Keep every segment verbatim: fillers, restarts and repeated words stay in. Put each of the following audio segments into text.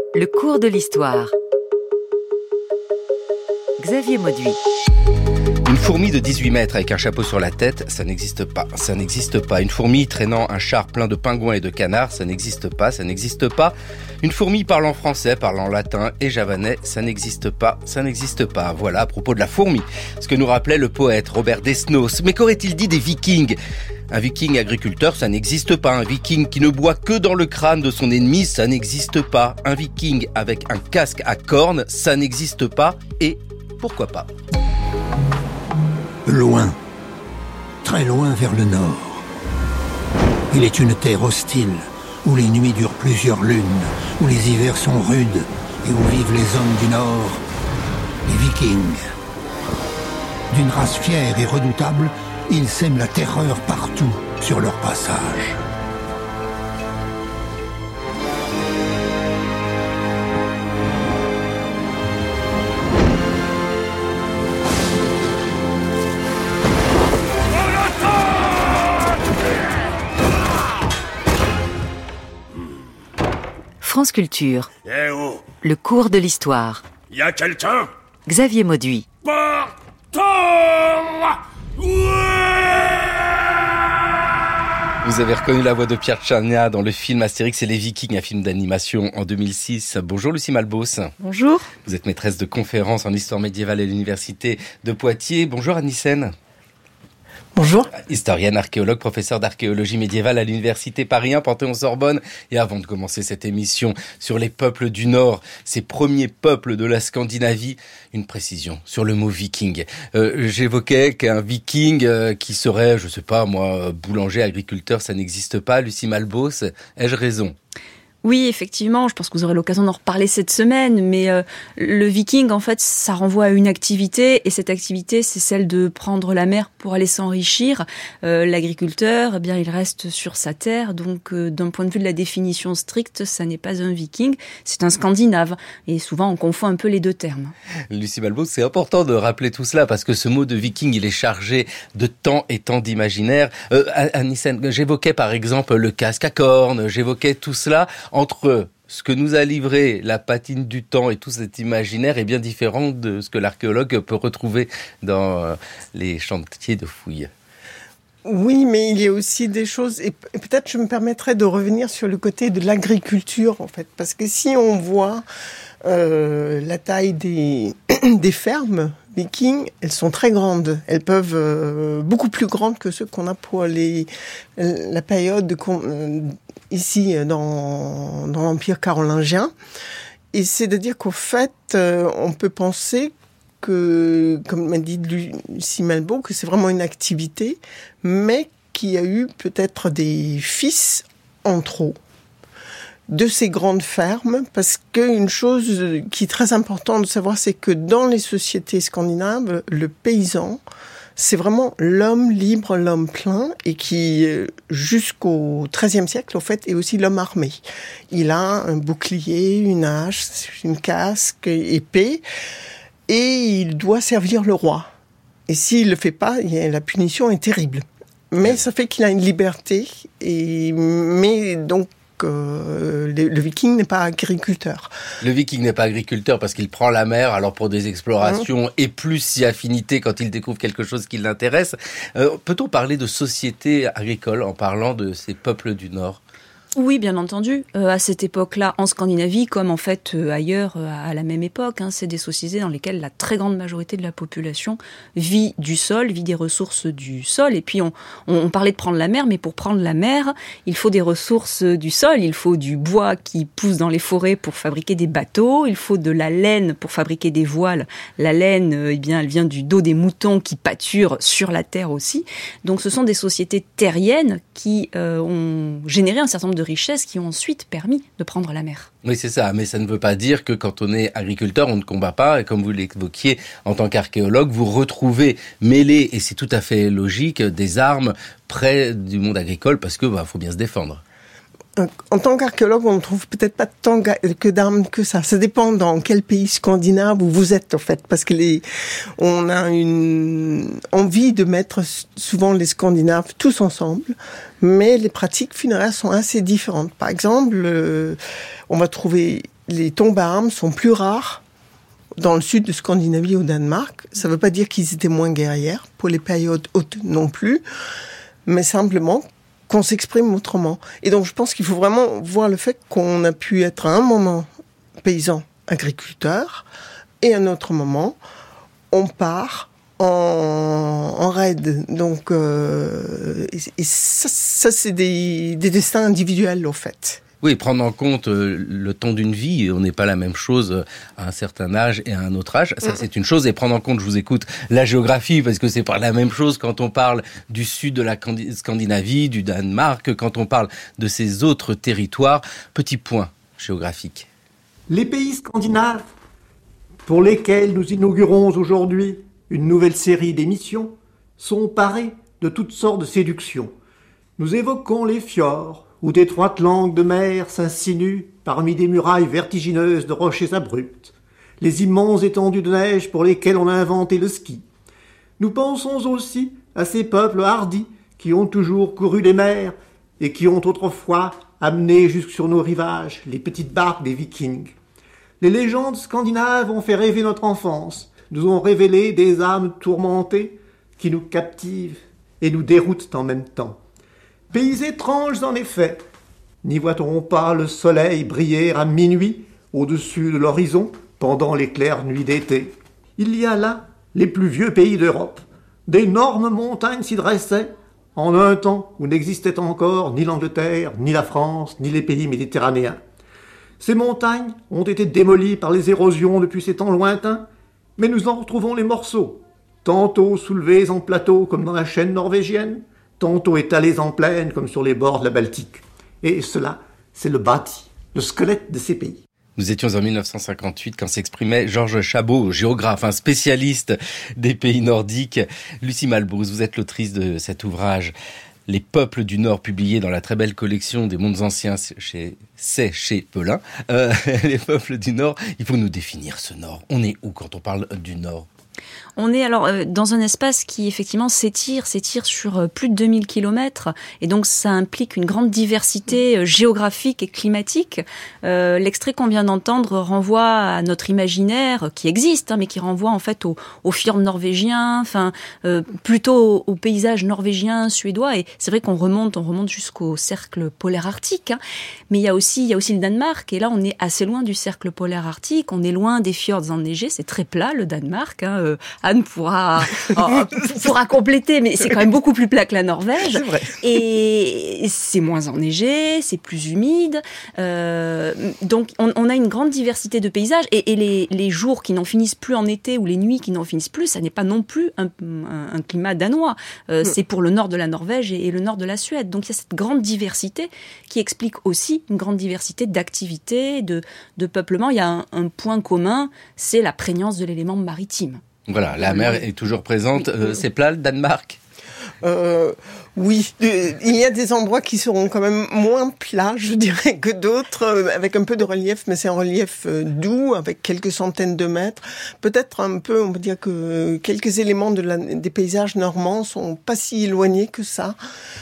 Le cours de l'histoire. Xavier Mauduit. Une fourmi de dix-huit mètres avec un chapeau sur la tête, ça n'existe pas, ça n'existe pas. Une fourmi traînant un char plein de pingouins et de canards, ça n'existe pas, ça n'existe pas. Une fourmi parlant français, parlant latin et javanais, ça n'existe pas, ça n'existe pas. Voilà à propos de la fourmi, ce que nous rappelait le poète Robert Desnos. Mais qu'aurait-il dit des vikings ? Un viking agriculteur, ça n'existe pas. Un viking qui ne boit que dans le crâne de son ennemi, ça n'existe pas. Un viking avec un casque à cornes, ça n'existe pas. Et pourquoi pas ? Loin, très loin vers le nord. Il est une terre hostile, où les nuits durent plusieurs lunes, où les hivers sont rudes et où vivent les hommes du nord, les vikings. D'une race fière et redoutable, ils sèment la terreur partout sur leur passage. France Culture. Eh oh, Le cours de l'histoire. y a quelqu'un? Xavier Mauduit. Partant! Vous avez reconnu la voix de Pierre Tchernia dans le film Astérix et les Vikings, un film d'animation en deux mille six. Bonjour Lucie Malbos. Bonjour. Vous êtes maîtresse de conférences en histoire médiévale à l'université de Poitiers. Bonjour Annie Sen. Bonjour. Historienne, archéologue, professeure d'archéologie médiévale à l'université Paris un, Panthéon-Sorbonne. Et avant de commencer cette émission sur les peuples du Nord, ces premiers peuples de la Scandinavie, une précision sur le mot viking. Euh, j'évoquais qu'un viking euh, qui serait, je sais pas moi, boulanger, agriculteur, ça n'existe pas. Lucie Malbos, ai-je raison ? Oui, effectivement, je pense que vous aurez l'occasion d'en reparler cette semaine, mais euh, le viking, en fait, ça renvoie à une activité, et cette activité, c'est celle de prendre la mer pour aller s'enrichir. Euh, l'agriculteur, eh bien, il reste sur sa terre, donc euh, d'un point de vue de la définition stricte, ça n'est pas un viking, c'est un scandinave, et souvent on confond un peu les deux termes. Lucie Malbos, c'est important de rappeler tout cela, parce que ce mot de viking, il est chargé de tant et tant d'imaginaire. Euh, Annie Sen, j'évoquais par exemple le casque à cornes, j'évoquais tout cela. Entre ce que nous a livré la patine du temps et tout cet imaginaire est bien différent de ce que l'archéologue peut retrouver dans les chantiers de fouilles. Oui, mais il y a aussi des choses, et peut-être je me permettrais de revenir sur le côté de l'agriculture, en fait, parce que si on voit euh, la taille des, des fermes vikings, elles sont très grandes. Elles peuvent euh, beaucoup plus grandes que ceux qu'on a pour les la période de, euh, ici dans dans l'Empire carolingien. Et c'est-à-dire qu'au fait, euh, on peut penser que, comme m'a dit Lucie Malbos, que c'est vraiment une activité, mais qu'il y a eu peut-être des fils en trop de ces grandes fermes, parce qu'une chose qui est très importante de savoir, c'est que dans les sociétés scandinaves, le paysan, c'est vraiment l'homme libre, l'homme plein, et qui, jusqu'au treizième siècle, au fait, est aussi l'homme armé. Il a un bouclier, une hache, une casque, épée, et il doit servir le roi. Et s'il le fait pas, la punition est terrible. Mais ça fait qu'il a une liberté, et, mais donc, Euh, le, le viking n'est pas agriculteur. Le viking n'est pas agriculteur parce qu'il prend la mer, alors pour des explorations mmh. et plus si affinité quand il découvre quelque chose qui l'intéresse. Euh, peut-on parler de société agricole en parlant de ces peuples du Nord ? Oui, bien entendu. Euh, à cette époque-là, en Scandinavie, comme en fait euh, ailleurs euh, à la même époque, hein, c'est des sociétés dans lesquelles la très grande majorité de la population vit du sol, vit des ressources du sol. Et puis on, on, on parlait de prendre la mer, mais pour prendre la mer, il faut des ressources du sol. Il faut du bois qui pousse dans les forêts pour fabriquer des bateaux. Il faut de la laine pour fabriquer des voiles. La laine, euh, eh bien, elle vient du dos des moutons qui pâturent sur la terre aussi. Donc ce sont des sociétés terriennes qui euh, ont généré un certain nombre de richesses qui ont ensuite permis de prendre la mer. Oui, c'est ça, mais ça ne veut pas dire que quand on est agriculteur, on ne combat pas, et comme vous l'évoquiez, en tant qu'archéologue, vous retrouvez mêlés, et c'est tout à fait logique, des armes près du monde agricole, parce que bah, faut bien se défendre. En tant qu'archéologue, on ne trouve peut-être pas tant que d'armes que ça. Ça dépend dans quel pays scandinave où vous êtes, en fait. Parce que les, on a une envie de mettre souvent les Scandinaves tous ensemble. Mais les pratiques funéraires sont assez différentes. Par exemple, euh, on va trouver les tombes à armes sont plus rares dans le sud de Scandinavie au Danemark. Ça ne veut pas dire qu'ils étaient moins guerrières, pour les périodes hautes non plus, mais simplement qu'on s'exprime autrement. Et donc je pense qu'il faut vraiment voir le fait qu'on a pu être à un moment paysan agriculteur, et à un autre moment, on part en, en raid. Donc, euh, et, et ça, ça c'est des, des destins individuels, au fait. Oui, prendre en compte euh, le temps d'une vie, on n'est pas la même chose à un certain âge et à un autre âge, ça c'est une chose, et prendre en compte, je vous écoute, la géographie, parce que c'est pas la même chose quand on parle du sud de la Scandinavie, du Danemark, quand on parle de ces autres territoires. Petit point géographique. Les pays scandinaves, pour lesquels nous inaugurons aujourd'hui une nouvelle série d'émissions, sont parés de toutes sortes de séductions. Nous évoquons les fjords, où d'étroites langues de mer s'insinuent parmi des murailles vertigineuses de rochers abrupts, les immenses étendues de neige pour lesquelles on a inventé le ski. Nous pensons aussi à ces peuples hardis qui ont toujours couru les mers et qui ont autrefois amené jusque sur nos rivages les petites barques des Vikings. Les légendes scandinaves ont fait rêver notre enfance, nous ont révélé des âmes tourmentées qui nous captivent et nous déroutent en même temps. Pays étranges en effet, n'y voit-on pas le soleil briller à minuit au-dessus de l'horizon pendant les claires nuits d'été? Il y a là les plus vieux pays d'Europe. D'énormes montagnes s'y dressaient en un temps où n'existait encore ni l'Angleterre, ni la France, ni les pays méditerranéens. Ces montagnes ont été démolies par les érosions depuis ces temps lointains, mais nous en retrouvons les morceaux, tantôt soulevés en plateau comme dans la chaîne norvégienne, tantôt étalés en plaine comme sur les bords de la Baltique. Et cela, c'est le bâti, le squelette de ces pays. Nous étions en dix-neuf cent cinquante-huit quand s'exprimait Georges Chabot, géographe, un spécialiste des pays nordiques. Lucie Malbrousse, vous êtes l'autrice de cet ouvrage « Les peuples du Nord » publié dans la très belle collection des mondes anciens, chez, c'est chez Pelin. Euh, les peuples du Nord, il faut nous définir ce Nord. On est où quand on parle du Nord ? On est alors euh, dans un espace qui effectivement s'étire, s'étire sur euh, plus de deux mille kilomètres, et donc ça implique une grande diversité euh, géographique et climatique. Euh, l'extrait qu'on vient d'entendre renvoie à notre imaginaire, euh, qui existe, hein, mais qui renvoie en fait aux au fjords norvégiens, enfin euh, plutôt au, au paysage norvégien, suédois. Et c'est vrai qu'on remonte, on remonte jusqu'au cercle polaire arctique, hein, mais il y a aussi, il y a aussi le Danemark. Et là, on est assez loin du cercle polaire arctique, on est loin des fjords enneigés. C'est très plat le Danemark. Hein, euh, Anne pourra, euh, pourra compléter, mais c'est quand même beaucoup plus plat que la Norvège. C'est vrai. Et c'est moins enneigé, c'est plus humide. Euh, donc, on, on a une grande diversité de paysages. Et, et les, les jours qui n'en finissent plus en été ou les nuits qui n'en finissent plus, ça n'est pas non plus un, un, un climat danois. Euh, mmh. C'est pour le nord de la Norvège et, et le nord de la Suède. Donc, il y a cette grande diversité qui explique aussi une grande diversité d'activités, de, de peuplement. Il y a un, un point commun, c'est la prégnance de l'élément maritime. Voilà, la mer est toujours présente. Oui. Euh, c'est plat, le Danemark ? Euh, oui, il y a des endroits qui seront quand même moins plats, je dirais, que d'autres, avec un peu de relief, mais c'est un relief doux, avec quelques centaines de mètres. Peut-être un peu, on peut dire que quelques éléments de la, des paysages normands sont pas si éloignés que ça,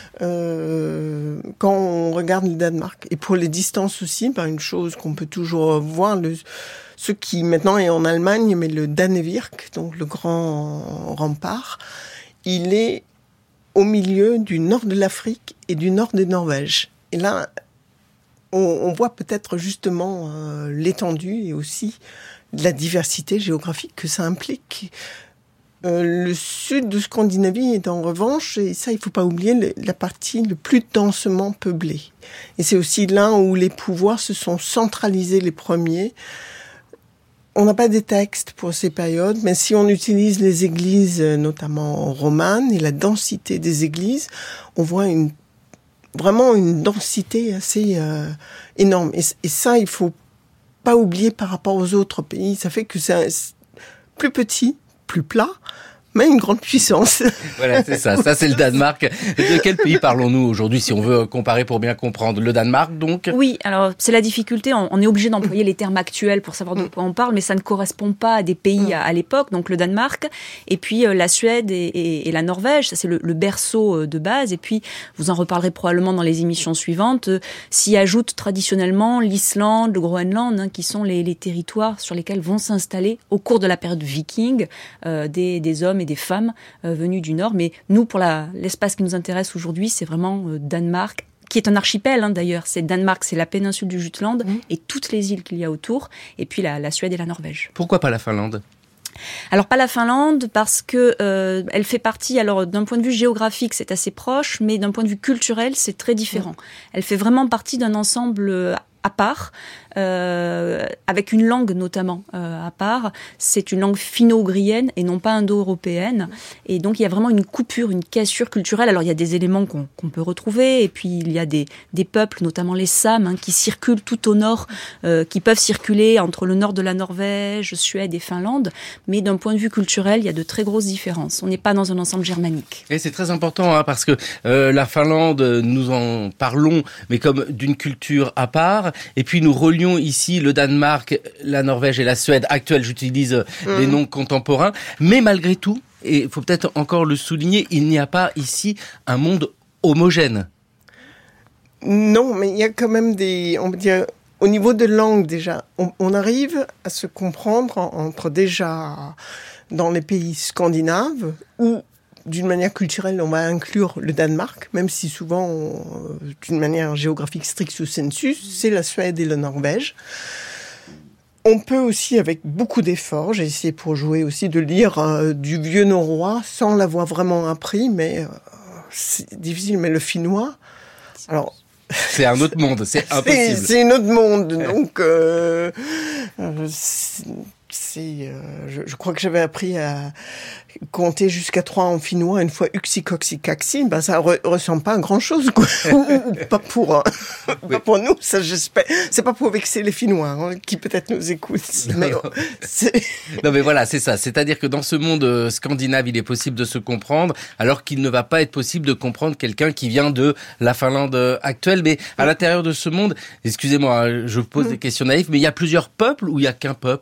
euh, quand on regarde le Danemark. Et pour les distances aussi, ben, une chose qu'on peut toujours voir, le, ce qui maintenant est en Allemagne, mais le Danevirk, donc le grand rempart, il est au milieu du nord de l'Afrique et du nord de Norvège. Et là, on, on voit peut-être justement euh, l'étendue et aussi la diversité géographique que ça implique. Euh, le sud de Scandinavie est en revanche, et ça il ne faut pas oublier, le, la partie le plus densément peuplée. Et c'est aussi là où les pouvoirs se sont centralisés les premiers. On n'a pas des textes pour ces périodes, mais si on utilise les églises, notamment romanes, et la densité des églises, on voit une, vraiment une densité assez euh, énorme. Et, et ça, il faut pas oublier par rapport aux autres pays. Ça fait que c'est un, plus petit, plus plat, mais une grande puissance. Voilà, c'est ça. Ça, c'est le Danemark. De quel pays parlons-nous aujourd'hui, si on veut comparer pour bien comprendre? Le Danemark, donc? Oui, alors c'est la difficulté. On, on est obligé d'employer les termes actuels pour savoir de quoi on parle, mais ça ne correspond pas à des pays à, à l'époque. Donc le Danemark, et puis euh, la Suède et, et, et la Norvège, ça c'est le, le berceau de base. Et puis, vous en reparlerez probablement dans les émissions suivantes, euh, s'y ajoutent traditionnellement l'Islande, le Groenland, hein, qui sont les, les territoires sur lesquels vont s'installer au cours de la période viking euh, des, des hommes et des femmes euh, venus du Nord. Mais nous, pour la, l'espace qui nous intéresse aujourd'hui, c'est vraiment euh, Danemark, qui est un archipel hein, d'ailleurs. C'est Danemark, c'est la péninsule du Jutland mmh. et toutes les îles qu'il y a autour, et puis la, la Suède et la Norvège. Pourquoi pas la Finlande ? Alors pas la Finlande parce que euh, elle fait partie, alors d'un point de vue géographique c'est assez proche, mais d'un point de vue culturel c'est très différent. Elle fait vraiment partie d'un ensemble à part, euh, avec une langue notamment euh, à part. C'est une langue finno-ougrienne et non pas indo-européenne. Et donc il y a vraiment une coupure, une cassure culturelle. Alors il y a des éléments qu'on, qu'on peut retrouver, et puis il y a des, des peuples, notamment les Sams, hein, qui circulent tout au nord, euh, qui peuvent circuler entre le nord de la Norvège, Suède et Finlande. Mais d'un point de vue culturel, il y a de très grosses différences. On n'est pas dans un ensemble germanique. Et c'est très important hein, parce que euh, la Finlande, nous en parlons, mais comme d'une culture à part. Et puis nous relions ici le Danemark, la Norvège et la Suède actuelle, j'utilise mmh. les noms contemporains. Mais malgré tout, et il faut peut-être encore le souligner, il n'y a pas ici un monde homogène. Non, mais il y a quand même des... On peut dire, au niveau de langue déjà, on, on arrive à se comprendre entre déjà dans les pays scandinaves où d'une manière culturelle, on va inclure le Danemark, même si souvent, on, d'une manière géographique stricto sensu, c'est la Suède et la Norvège. On peut aussi, avec beaucoup d'efforts, j'ai essayé pour jouer aussi de lire euh, du vieux norrois sans l'avoir vraiment appris, mais euh, c'est difficile. Mais le finnois, alors... C'est un autre monde, c'est impossible. C'est, c'est un autre monde, donc... Euh, euh, c'est, c'est, euh, je, je crois que j'avais appris à compter jusqu'à trois en finnois, une fois uxi coxi caxi, ben ça re, ressemble pas à grand chose, quoi. pas pour, euh, oui. pas pour nous, ça j'espère. C'est pas pour vexer les Finnois, hein, qui peut-être nous écoutent. Mais, non, c'est... non mais voilà, c'est ça. C'est-à-dire que dans ce monde scandinave, il est possible de se comprendre, alors qu'il ne va pas être possible de comprendre quelqu'un qui vient de la Finlande actuelle. Mais à oui. l'intérieur de ce monde, excusez-moi, je pose mmh. des questions naïves, mais il y a plusieurs peuples ou il y a qu'un peuple ?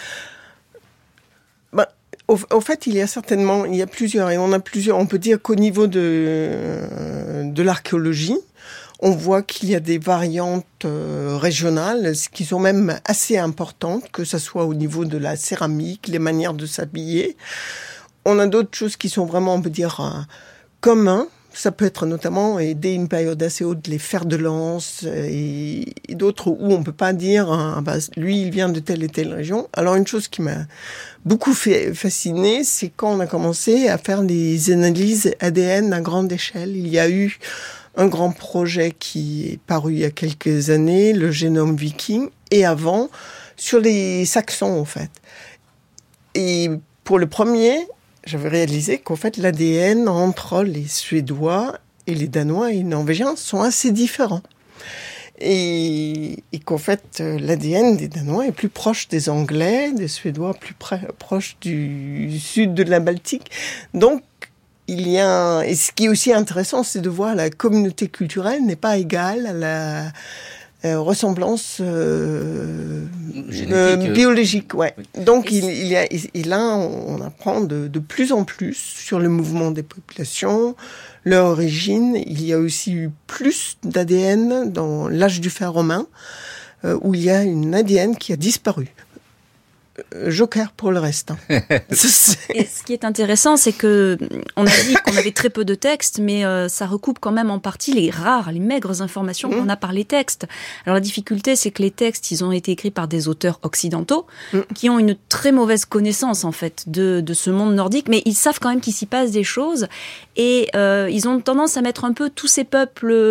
Ben, Au, au fait, il y a certainement, il y a plusieurs, et on a plusieurs. On peut dire qu'au niveau de de l'archéologie, on voit qu'il y a des variantes euh, régionales qui sont même assez importantes, que ça soit au niveau de la céramique, les manières de s'habiller. On a d'autres choses qui sont vraiment, on peut dire, euh, communs. Ça peut être notamment, et dès une période assez haute, les fers de lance et, et d'autres où on peut pas dire, hein, bah, lui, il vient de telle et telle région. Alors, une chose qui m'a beaucoup fait fasciner, c'est quand on a commencé à faire les analyses A D N à grande échelle. Il y a eu un grand projet qui est paru il y a quelques années, le génome viking, et avant, sur les Saxons, en fait. Et pour le premier, j'avais réalisé qu'en fait, l'A D N entre les Suédois et les Danois et les Norvégiens sont assez différents. Et, et qu'en fait, l'A D N des Danois est plus proche des Anglais, des Suédois plus près, proche du sud de la Baltique. Donc, il y a un... Et ce qui est aussi intéressant, c'est de voir la communauté culturelle n'est pas égale à la... Euh, ressemblance euh, euh, biologique, ouais. Oui. Donc il, il y a et là on apprend de, de plus en plus sur le mouvement des populations, leur origine. Il y a aussi eu plus d'A D N dans l'âge du fer romain, euh, où il y a une A D N qui a disparu. Joker pour le reste. Hein. Et ce qui est intéressant, c'est que on a dit qu'on avait très peu de textes, mais euh, ça recoupe quand même en partie les rares, les maigres informations mmh. qu'on a par les textes. Alors la difficulté, c'est que les textes, ils ont été écrits par des auteurs occidentaux mmh. qui ont une très mauvaise connaissance en fait de, de ce monde nordique, mais ils savent quand même qu'il s'y passe des choses et euh, ils ont tendance à mettre un peu tous ces peuples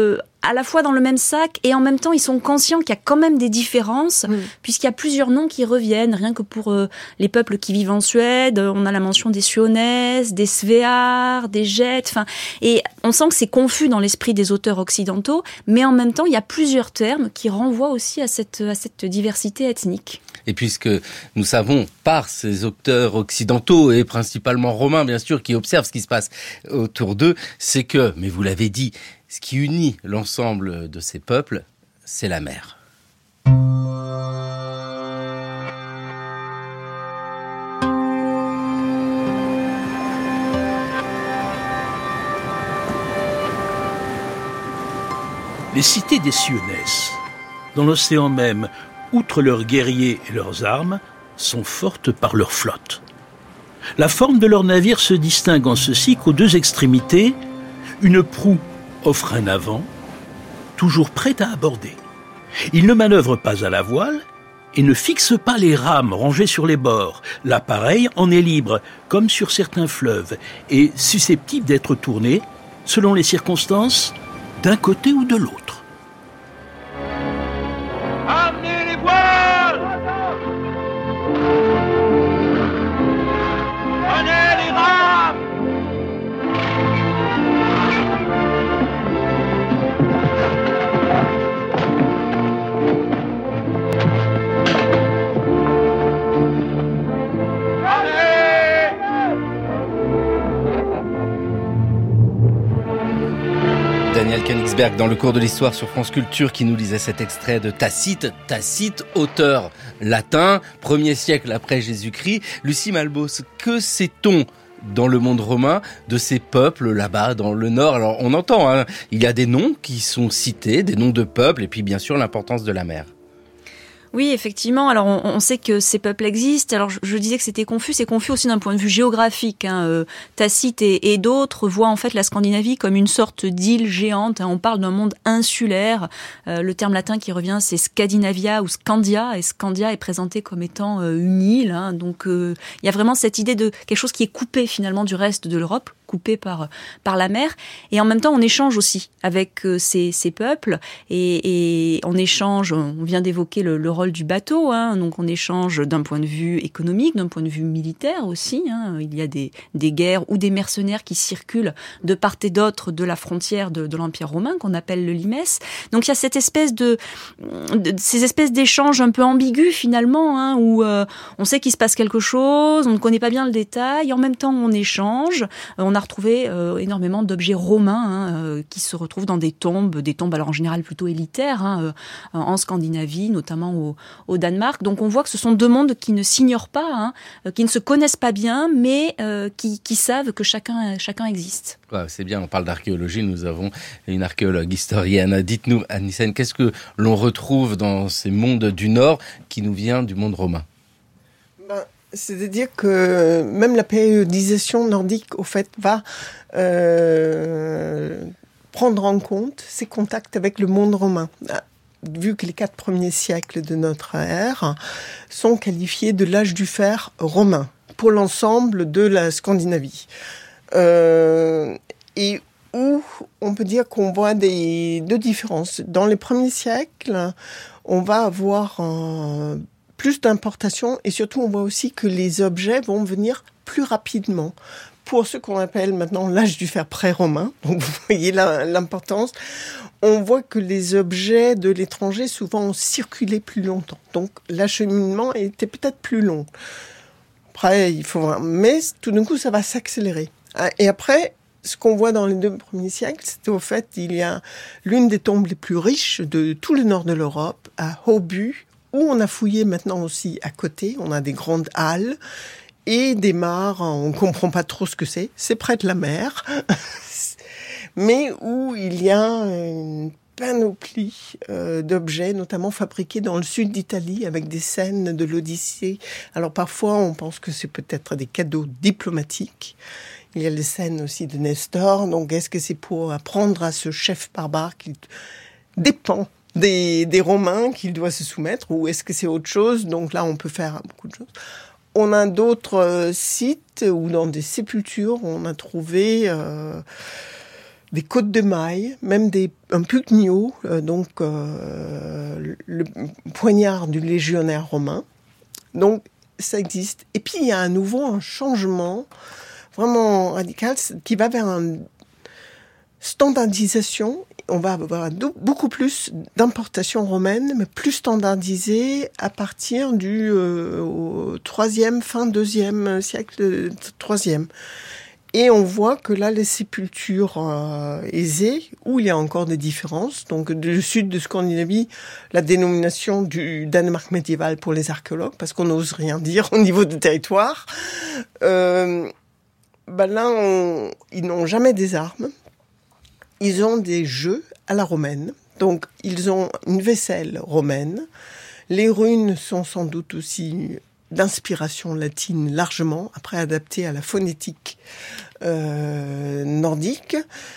à la fois dans le même sac et en même temps ils sont conscients qu'il y a quand même des différences mmh. puisqu'il y a plusieurs noms qui reviennent, rien que pour euh, les peuples qui vivent en Suède, on a la mention des Suonès, des Svear, des Gets, enfin, et on sent que c'est confus dans l'esprit des auteurs occidentaux, mais en même temps il y a plusieurs termes qui renvoient aussi à cette, à cette diversité ethnique. Et puisque nous savons par ces auteurs occidentaux et principalement romains bien sûr qui observent ce qui se passe autour d'eux, c'est que, mais vous l'avez dit, ce qui unit l'ensemble de ces peuples, c'est la mer. Les cités des Suonès, dans l'océan même, outre leurs guerriers et leurs armes, sont fortes par leur flotte. La forme de leur navire se distingue en ceci qu'aux deux extrémités, une proue offre un avant, toujours prête à aborder. Ils ne manœuvrent pas à la voile et ne fixent pas les rames rangées sur les bords. L'appareil en est libre, comme sur certains fleuves, et susceptible d'être tourné, selon les circonstances, d'un côté ou de l'autre. Amenez les voiles! Prenez les rames! Daniel Königsberg dans le cours de l'histoire sur France Culture qui nous lisait cet extrait de Tacite. Tacite, auteur latin, premier siècle après Jésus-Christ. Lucie Malbos, que sait-on dans le monde romain de ces peuples là-bas dans le nord? Alors on entend, hein, il y a des noms qui sont cités, des noms de peuples et puis bien sûr l'importance de la mer. Oui, effectivement. Alors, on, on sait que ces peuples existent. Alors, je, je disais que c'était confus. C'est confus aussi d'un point de vue géographique. Hein. Euh, Tacite et, et d'autres voient en fait la Scandinavie comme une sorte d'île géante. Hein. On parle d'un monde insulaire. Euh, le terme latin qui revient, c'est Scandinavia ou Scandia. Et Scandia est présenté comme étant euh, une île. Hein. Donc, euh, il y a vraiment cette idée de quelque chose qui est coupé finalement du reste de l'Europe, coupé par par la mer. Et en même temps, on échange aussi avec euh, ces, ces peuples. Et, et on échange. On vient d'évoquer le, le rôle du bateau, hein. Donc on échange d'un point de vue économique, d'un point de vue militaire aussi, hein. Il y a des, des guerres ou des mercenaires qui circulent de part et d'autre de la frontière de, de l'Empire romain, qu'on appelle le limes. Donc il y a cette espèce de, de ces espèces d'échanges un peu ambigus finalement, hein, où euh, on sait qu'il se passe quelque chose, on ne connaît pas bien le détail, en même temps on échange. On a retrouvé euh, énormément d'objets romains hein, euh, qui se retrouvent dans des tombes, des tombes alors en général plutôt élitaires, hein, euh, en Scandinavie, notamment au au Danemark. Donc on voit que ce sont deux mondes qui ne s'ignorent pas, hein, qui ne se connaissent pas bien, mais euh, qui, qui savent que chacun, chacun existe. Ouais, c'est bien, on parle d'archéologie, nous avons une archéologue historienne. Dites-nous, Anne Nyssen, qu'est-ce que l'on retrouve dans ces mondes du Nord qui nous vient du monde romain? Ben, c'est-à-dire que même la périodisation nordique, au fait, va euh, prendre en compte ses contacts avec le monde romain. Vu que les quatre premiers siècles de notre ère sont qualifiés de l'âge du fer romain pour l'ensemble de la Scandinavie. Euh, et où on peut dire qu'on voit des, deux différences. Dans les premiers siècles, on va avoir un, plus d'importations et surtout on voit aussi que les objets vont venir plus rapidement. Pour ce qu'on appelle maintenant l'âge du fer pré-romain, donc vous voyez la, l'importance, on voit que les objets de l'étranger souvent ont circulé plus longtemps. Donc l'acheminement était peut-être plus long. Après, il faut voir. Mais tout d'un coup, ça va s'accélérer. Et après, ce qu'on voit dans les deux premiers siècles, c'est au fait, il y a l'une des tombes les plus riches de tout le nord de l'Europe, à Hautbu, où on a fouillé maintenant aussi à côté. On a des grandes halles. Et des mares, on ne comprend pas trop ce que c'est, c'est près de la mer, mais où il y a une panoplie euh, d'objets, notamment fabriqués dans le sud d'Italie, avec des scènes de l'Odyssée. Alors parfois, on pense que c'est peut-être des cadeaux diplomatiques. Il y a les scènes aussi de Nestor, donc est-ce que c'est pour apprendre à ce chef barbare qui dépend des, des Romains qu'il doit se soumettre, ou est-ce que c'est autre chose? Donc là, on peut faire beaucoup de choses. On a d'autres sites où dans des sépultures, on a trouvé euh, des côtes de mailles, même des, un pugnio, euh, donc euh, le poignard du légionnaire romain. Donc, ça existe. Et puis, il y a à nouveau un changement vraiment radical qui va vers une standardisation. On va avoir beaucoup plus d'importations romaines, mais plus standardisées à partir du euh, au troisième, fin deuxième siècle, troisième. Et on voit que là, les sépultures euh, aisées, où il y a encore des différences, donc du sud de Scandinavie, la dénomination du Danemark médiéval pour les archéologues, parce qu'on n'ose rien dire au niveau du territoire, euh, ben là, on, ils n'ont jamais des armes. Ils ont des jeux à la romaine. Donc, ils ont une vaisselle romaine. Les runes sont sans doute aussi d'inspiration latine largement, après adaptées à la phonétique euh, nordique.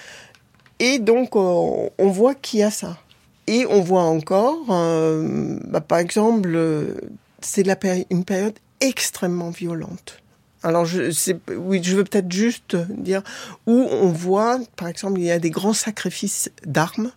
Et donc, on, on voit qu'il y a ça. Et on voit encore, euh, bah, par exemple, c'est la péri- une période extrêmement violente. Alors, je, c'est, oui, je veux peut-être juste dire où on voit, par exemple, il y a des grands sacrifices d'armes.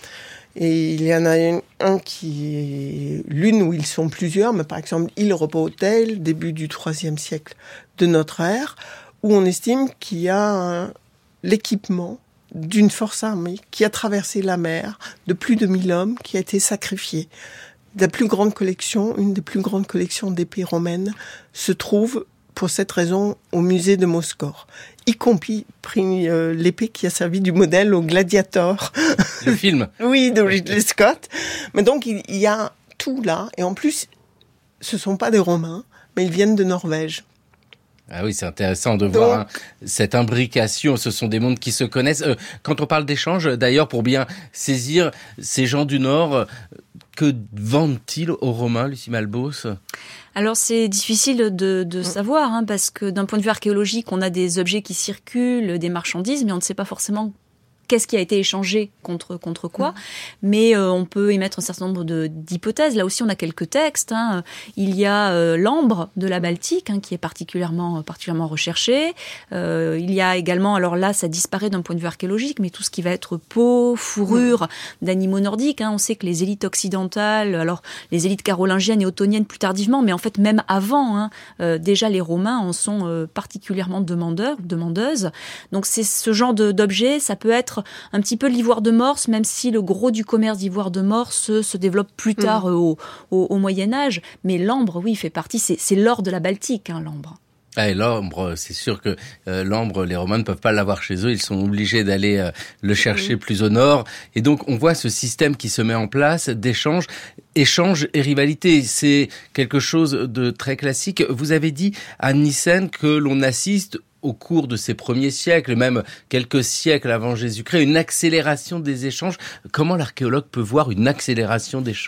Et il y en a une, un qui est l'une où ils sont plusieurs, mais par exemple, île Repos-Hôtel, début du troisième siècle de notre ère, où on estime qu'il y a un, l'équipement d'une force armée qui a traversé la mer de plus de mille hommes qui a été sacrifié. La plus grande collection, une des plus grandes collections d'épées romaines, se trouve pour cette raison au musée de Moscor, y compris pris, euh, l'épée qui a servi du modèle au Gladiator. Le film. Oui, de Ridley Scott. Mais donc, il, il y a tout là. Et en plus, ce sont pas des Romains, mais ils viennent de Norvège. Ah oui, c'est intéressant de Donc, voir hein, cette imbrication. Ce sont des mondes qui se connaissent. Euh, quand on parle d'échange, d'ailleurs, pour bien saisir ces gens du Nord, euh, que vendent-ils aux Romains, Lucie Malbos ? Alors c'est difficile de, de savoir, hein, parce que d'un point de vue archéologique, on a des objets qui circulent, des marchandises, mais on ne sait pas forcément qu'est-ce qui a été échangé contre contre quoi. Mmh. Mais euh, on peut émettre un certain nombre de, d'hypothèses. Là aussi, on a quelques textes. Hein. Il y a euh, l'ambre de la Baltique, hein, qui est particulièrement particulièrement recherché. Euh, il y a également, alors là, ça disparaît d'un point de vue archéologique, mais tout ce qui va être peau, fourrure mmh. d'animaux nordiques. Hein. On sait que les élites occidentales, alors les élites carolingiennes et ottoniennes plus tardivement, mais en fait même avant, hein, euh, déjà les Romains en sont euh, particulièrement demandeurs, demandeuses. Donc c'est ce genre de, d'objets. Ça peut être un petit peu l'ivoire de morse, même si le gros du commerce d'ivoire de morse se, se développe plus tard mmh. au, au, au Moyen-Âge. Mais l'ambre, oui, fait partie, c'est, c'est l'or de la Baltique, hein, l'ambre. Ah, et l'ambre, c'est sûr que euh, l'ambre, les Romains ne peuvent pas l'avoir chez eux, ils sont obligés d'aller euh, le chercher mmh. plus au nord. Et donc, on voit ce système qui se met en place d'échange, échange et rivalité. C'est quelque chose de très classique. Vous avez dit à Nyssen que l'on assiste au cours de ces premiers siècles, même quelques siècles avant Jésus-Christ, une accélération des échanges. Comment l'archéologue peut voir une accélération d'échanges ?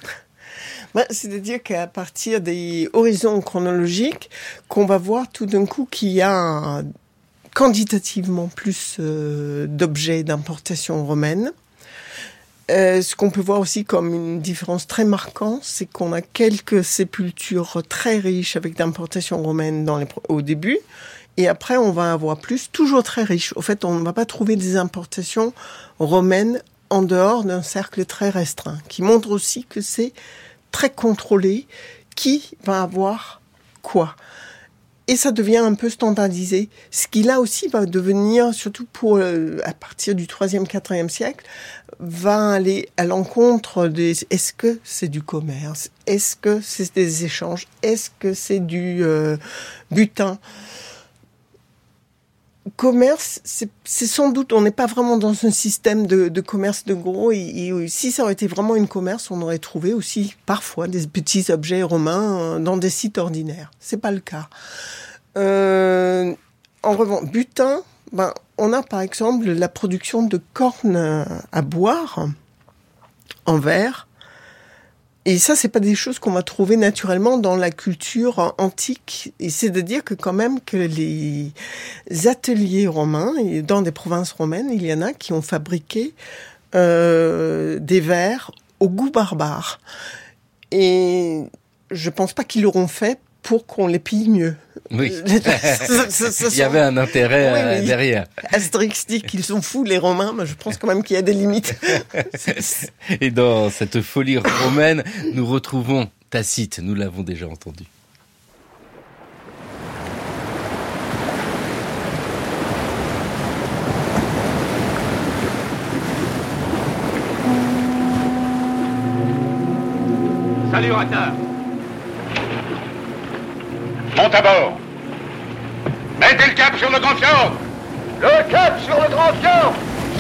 Ben, c'est-à-dire qu'à partir des horizons chronologiques, qu'on va voir tout d'un coup qu'il y a un, quantitativement plus euh, d'objets d'importation romaine. Euh, ce qu'on peut voir aussi comme une différence très marquante, c'est qu'on a quelques sépultures très riches avec d'importation romaine dans les, au début. Et après, on va avoir plus, toujours très riche. Au fait, on ne va pas trouver des importations romaines en dehors d'un cercle très restreint, qui montre aussi que c'est très contrôlé qui va avoir quoi. Et ça devient un peu standardisé. Ce qui là aussi va devenir, surtout pour euh, à partir du troisième, quatrième siècle, va aller à l'encontre des. Est-ce que c'est du commerce ? Est-ce que c'est des échanges ? Est-ce que c'est du euh, butin ? Commerce, c'est, c'est sans doute, on n'est pas vraiment dans un système de, de commerce de gros. Et, et si ça aurait été vraiment une commerce, on aurait trouvé aussi parfois des petits objets romains dans des sites ordinaires. C'est pas le cas. Euh, en revanche, butin, ben, on a par exemple la production de cornes à boire en verre. Et ça, c'est pas des choses qu'on va trouver naturellement dans la culture antique. Et c'est de dire que quand même que les ateliers romains, et dans des provinces romaines, il y en a qui ont fabriqué euh, des verres au goût barbare. Et je pense pas qu'ils l'auront fait pour qu'on les pille mieux. Oui, ce, ce, ce il y avait un intérêt oui, euh, oui. derrière. Astérix dit qu'ils sont fous, les Romains, mais je pense quand même qu'il y a des limites. Et dans cette folie romaine, nous retrouvons Tacite, nous l'avons déjà entendu. Salut, Ragnar. Monte à bord. Mettez le cap sur le Grand Fjord. Le cap sur le Grand Fjord.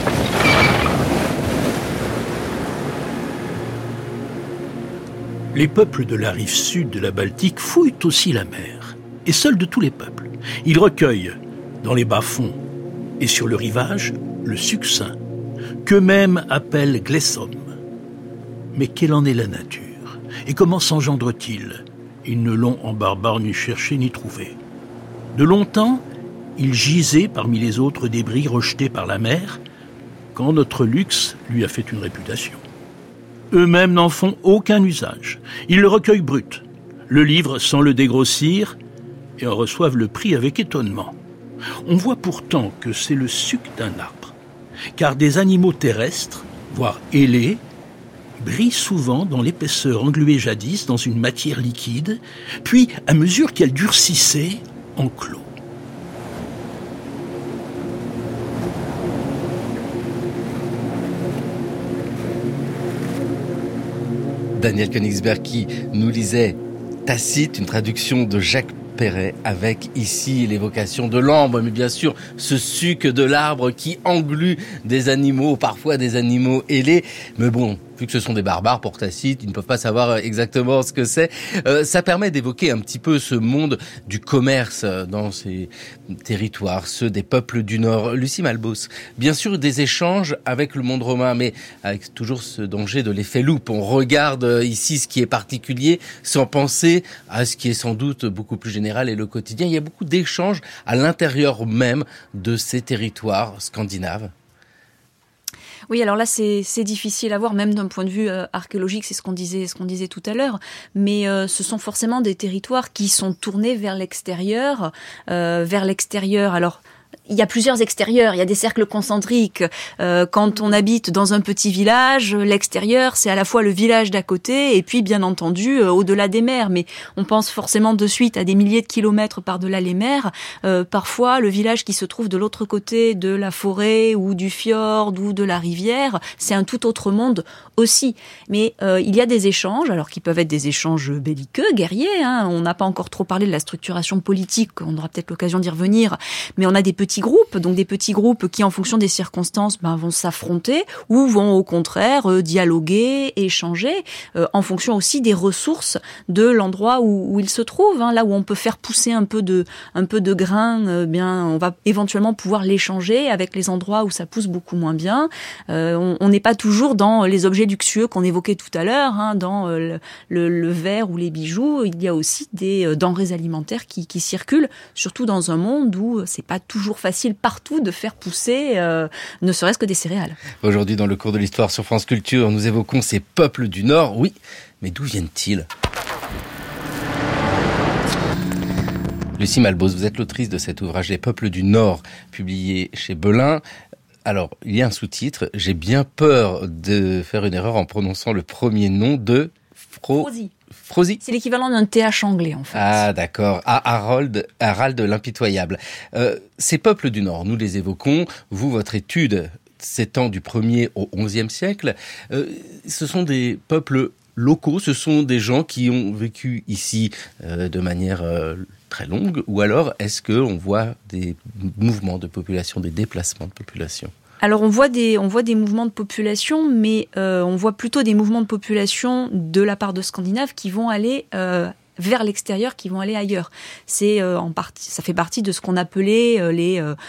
Les peuples de la rive sud de la Baltique fouillent aussi la mer, et seuls de tous les peuples. Ils recueillent, dans les bas-fonds et sur le rivage, le succinct, qu'eux-mêmes appellent glessom. Mais quelle en est la nature? Et comment s'engendre-t-il? Ils ne l'ont en barbare ni cherché ni trouvé. De longtemps, il gisait parmi les autres débris rejetés par la mer, quand notre luxe lui a fait une réputation. Eux-mêmes n'en font aucun usage. Ils le recueillent brut, le livrent sans le dégrossir et en reçoivent le prix avec étonnement. On voit pourtant que c'est le suc d'un arbre, car des animaux terrestres, voire ailés, brille souvent dans l'épaisseur engluée jadis dans une matière liquide, puis, à mesure qu'elle durcissait, enclos. Daniel Königsberg qui nous lisait Tacite, une traduction de Jacques Perret, avec ici l'évocation de l'ambre, mais bien sûr ce suc de l'arbre qui englue des animaux, parfois des animaux ailés. Mais bon, vu que ce sont des barbares pour Tacite, ils ne peuvent pas savoir exactement ce que c'est. Euh, ça permet d'évoquer un petit peu ce monde du commerce dans ces territoires, ceux des peuples du Nord. Lucie Malbos, bien sûr des échanges avec le monde romain, mais avec toujours ce danger de l'effet loupe. On regarde ici ce qui est particulier sans penser à ce qui est sans doute beaucoup plus général et le quotidien. Il y a beaucoup d'échanges à l'intérieur même de ces territoires scandinaves. Oui, alors là, c'est, c'est difficile à voir, même d'un point de vue euh, archéologique, c'est ce qu'on disait, ce qu'on disait tout à l'heure. Mais euh, ce sont forcément des territoires qui sont tournés vers l'extérieur, euh, vers l'extérieur. Alors, il y a plusieurs extérieurs, il y a des cercles concentriques. Euh, quand on habite dans un petit village, l'extérieur, c'est à la fois le village d'à côté et puis, bien entendu, euh, au-delà des mers. Mais on pense forcément de suite à des milliers de kilomètres par-delà les mers. Euh, parfois, le village qui se trouve de l'autre côté de la forêt ou du fjord ou de la rivière, c'est un tout autre monde aussi. Mais euh, il y a des échanges, alors qui peuvent être des échanges belliqueux, guerriers. Hein. On n'a pas encore trop parlé de la structuration politique, on aura peut-être l'occasion d'y revenir. Mais on a des petits groupes, donc des petits groupes qui, en fonction des circonstances, ben, vont s'affronter ou vont au contraire euh, dialoguer, échanger, euh, en fonction aussi des ressources de l'endroit où, où ils se trouvent. Hein. Là où on peut faire pousser un peu de, un peu de grain, euh, bien, on va éventuellement pouvoir l'échanger avec les endroits où ça pousse beaucoup moins bien. Euh, on n'est pas toujours dans les objets luxueux qu'on évoquait tout à l'heure, hein, dans euh, le, le, le verre ou les bijoux. Il y a aussi des euh, denrées alimentaires qui, qui circulent, surtout dans un monde où c'est pas toujours facile facile partout de faire pousser euh, ne serait-ce que des céréales. Aujourd'hui, dans le cours de l'histoire sur France Culture, nous évoquons ces peuples du Nord. Oui, mais d'où viennent-ils ? Lucie Malbos, vous êtes l'autrice de cet ouvrage Les peuples du Nord, publié chez Belin. Alors, il y a un sous-titre. J'ai bien peur de faire une erreur en prononçant le premier nom de Fro... Frozy. Frozy. C'est l'équivalent d'un T H anglais, en fait. Ah, d'accord. Ah, Harold, Harald l'impitoyable. Euh, ces peuples du Nord, nous les évoquons. Vous, votre étude s'étend du premier au onzième siècle. Euh, ce sont des peuples locaux, ce sont des gens qui ont vécu ici euh, de manière euh, très longue, ou alors est-ce qu'on voit des mouvements de population, des déplacements de population ? Alors on voit des on voit des mouvements de population, mais euh, on voit plutôt des mouvements de population de la part de Scandinaves qui vont aller euh, vers l'extérieur, qui vont aller ailleurs. C'est euh, en partie, ça fait partie de ce qu'on appelait euh, les euh, alors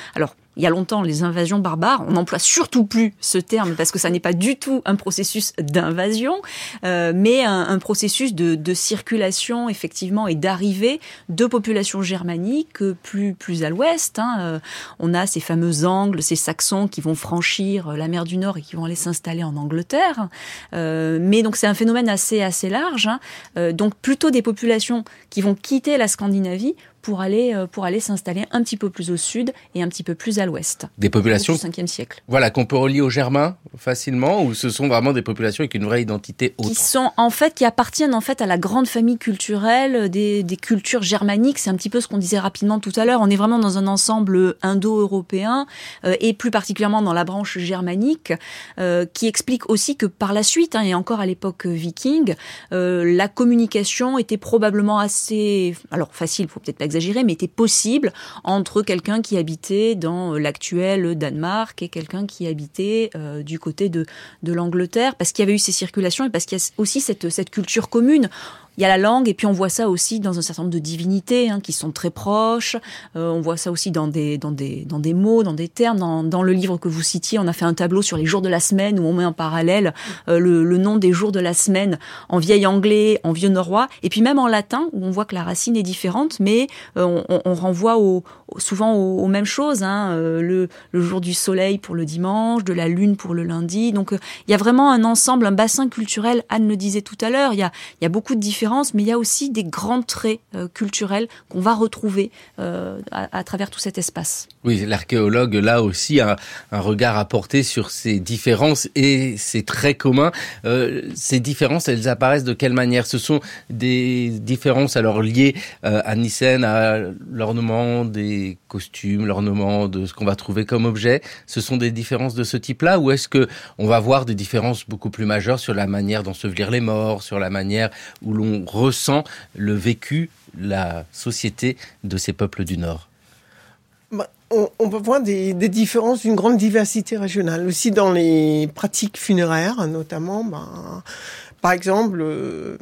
il y a longtemps, les invasions barbares. On n'emploie surtout plus ce terme parce que ça n'est pas du tout un processus d'invasion, euh, mais un, un processus de, de circulation, effectivement, et d'arrivée de populations germaniques plus, plus à l'ouest. Hein. Euh, on a ces fameux Angles, ces Saxons qui vont franchir la mer du Nord et qui vont aller s'installer en Angleterre. Euh, mais donc, c'est un phénomène assez, assez large. Hein. Euh, donc, plutôt des populations qui vont quitter la Scandinavie pour aller, euh, pour aller s'installer un petit peu plus au sud et un petit peu plus à l'ouest. Des populations au cinquième siècle. Voilà, qu'on peut relier aux Germains facilement, ou ce sont vraiment des populations avec une vraie identité autre? Qui sont, en fait, qui appartiennent en fait à la grande famille culturelle des, des cultures germaniques. C'est un petit peu ce qu'on disait rapidement tout à l'heure. On est vraiment dans un ensemble indo-européen, euh, et plus particulièrement dans la branche germanique, euh, qui explique aussi que par la suite, hein, et encore à l'époque viking, euh, la communication était probablement assez, alors facile, faut peut-être pas exagéré, mais était possible entre quelqu'un qui habitait dans l'actuel Danemark et quelqu'un qui habitait euh, du côté de, de l'Angleterre, parce qu'il y avait eu ces circulations et parce qu'il y a aussi cette, cette culture commune. Il y a la langue, et puis on voit ça aussi dans un certain nombre de divinités hein, qui sont très proches. Euh, on voit ça aussi dans des, dans des, dans des mots, dans des termes. Dans, dans le livre que vous citiez, on a fait un tableau sur les jours de la semaine où on met en parallèle euh, le, le nom des jours de la semaine en vieil anglais, en vieux norrois, et puis même en latin où on voit que la racine est différente, mais euh, on, on renvoie au, souvent aux, aux mêmes choses. Hein, euh, le, le jour du soleil pour le dimanche, de la lune pour le lundi. Donc euh, il y a vraiment un ensemble, un bassin culturel. Anne le disait tout à l'heure. Il y a, il y a beaucoup de différences. Mais il y a aussi des grands traits euh, culturels qu'on va retrouver euh, à, à travers tout cet espace. Oui, l'archéologue, là aussi, a un regard à porter sur ces différences et ces traits communs. Euh, ces différences, elles apparaissent de quelle manière? Ce sont des différences alors liées euh, à Nissen, à l'ornement des costumes, l'ornement de ce qu'on va trouver comme objet. Ce sont des différences de ce type-là, ou est-ce que on va voir des différences beaucoup plus majeures sur la manière d'ensevelir les morts, sur la manière où l'on ressent le vécu, la société de ces peuples du Nord? Bah, on, on va voir des, des différences d'une grande diversité régionale. Aussi dans les pratiques funéraires, notamment. Bah, par exemple, euh,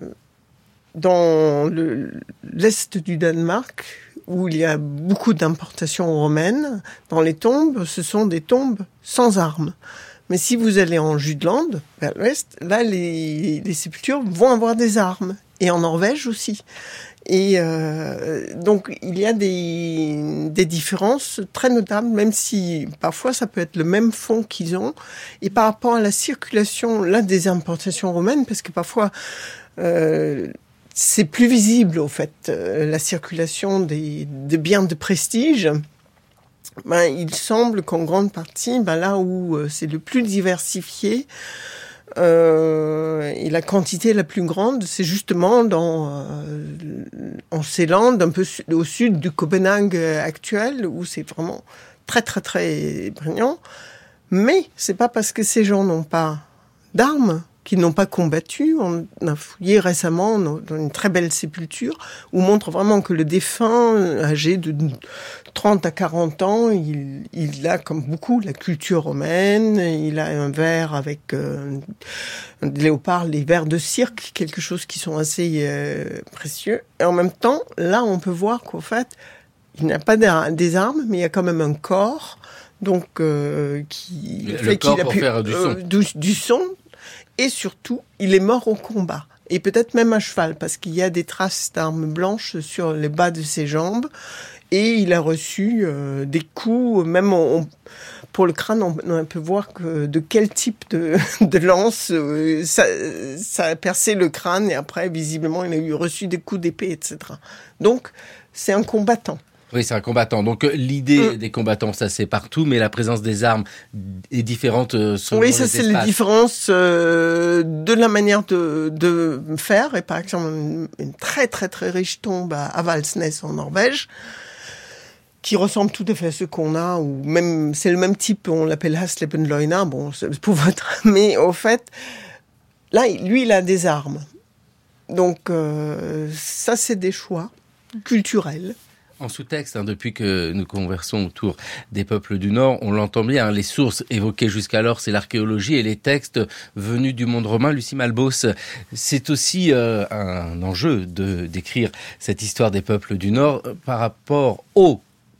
dans le, l'est du Danemark, où il y a beaucoup d'importations romaines, dans les tombes, ce sont des tombes sans armes. Mais si vous allez en Jutland, vers l'ouest, là, les, les sépultures vont avoir des armes. Et en Norvège aussi. Et euh, donc, il y a des, des différences très notables, même si parfois ça peut être le même fond qu'ils ont. Et par rapport à la circulation, là, des importations romaines, parce que parfois, euh, c'est plus visible, au fait, euh, la circulation des, des biens de prestige. Ben, il semble qu'en grande partie, ben, là où euh, c'est le plus diversifié, Euh, et la quantité la plus grande, c'est justement dans euh, en Seeland, un peu su- au sud du Copenhague actuel, où c'est vraiment très très très brillant. Mais c'est pas parce que ces gens n'ont pas d'armes qu'ils n'ont pas combattu. On a fouillé récemment dans une très belle sépulture où on montre vraiment que le défunt, âgé de trente à quarante ans, il, il a comme beaucoup la culture romaine, il a un verre avec euh, un léopard, les verres de cirque, quelque chose qui sont assez euh, précieux. Et en même temps, là, on peut voir qu'en fait, il n'a pas des armes, mais il y a quand même un corps, donc euh, qui le fait corps qu'il a pour pu, faire du son. Euh, du, du son. Et surtout, il est mort au combat. Et peut-être même à cheval, parce qu'il y a des traces d'armes blanches sur les bas de ses jambes. Et il a reçu euh, des coups, même on, pour le crâne, on, on peut voir que de quel type de, de lance euh, ça, ça a percé le crâne. Et après, visiblement, il a eu reçu des coups d'épée, et cetera. Donc, c'est un combattant. Oui, c'est un combattant. Donc l'idée mmh. des combattants, ça c'est partout, mais la présence des armes est différente selon oui, les ça espaces. c'est la différence euh, de la manière de, de faire. Et par exemple, une, une très très très riche tombe à, à Valsnes en Norvège, qui ressemble tout à fait à ce qu'on a, ou même c'est le même type, on l'appelle Haslepenløgner, bon, c'est pour votre, mais au fait, là, lui, il a des armes. Donc euh, ça, c'est des choix culturels. En sous-texte, hein, depuis que nous conversons autour des peuples du Nord, on l'entend bien, hein, les sources évoquées jusqu'alors, c'est l'archéologie, et les textes venus du monde romain. Lucie Malbos, c'est aussi euh, un enjeu de d'écrire cette histoire des peuples du Nord par rapport aux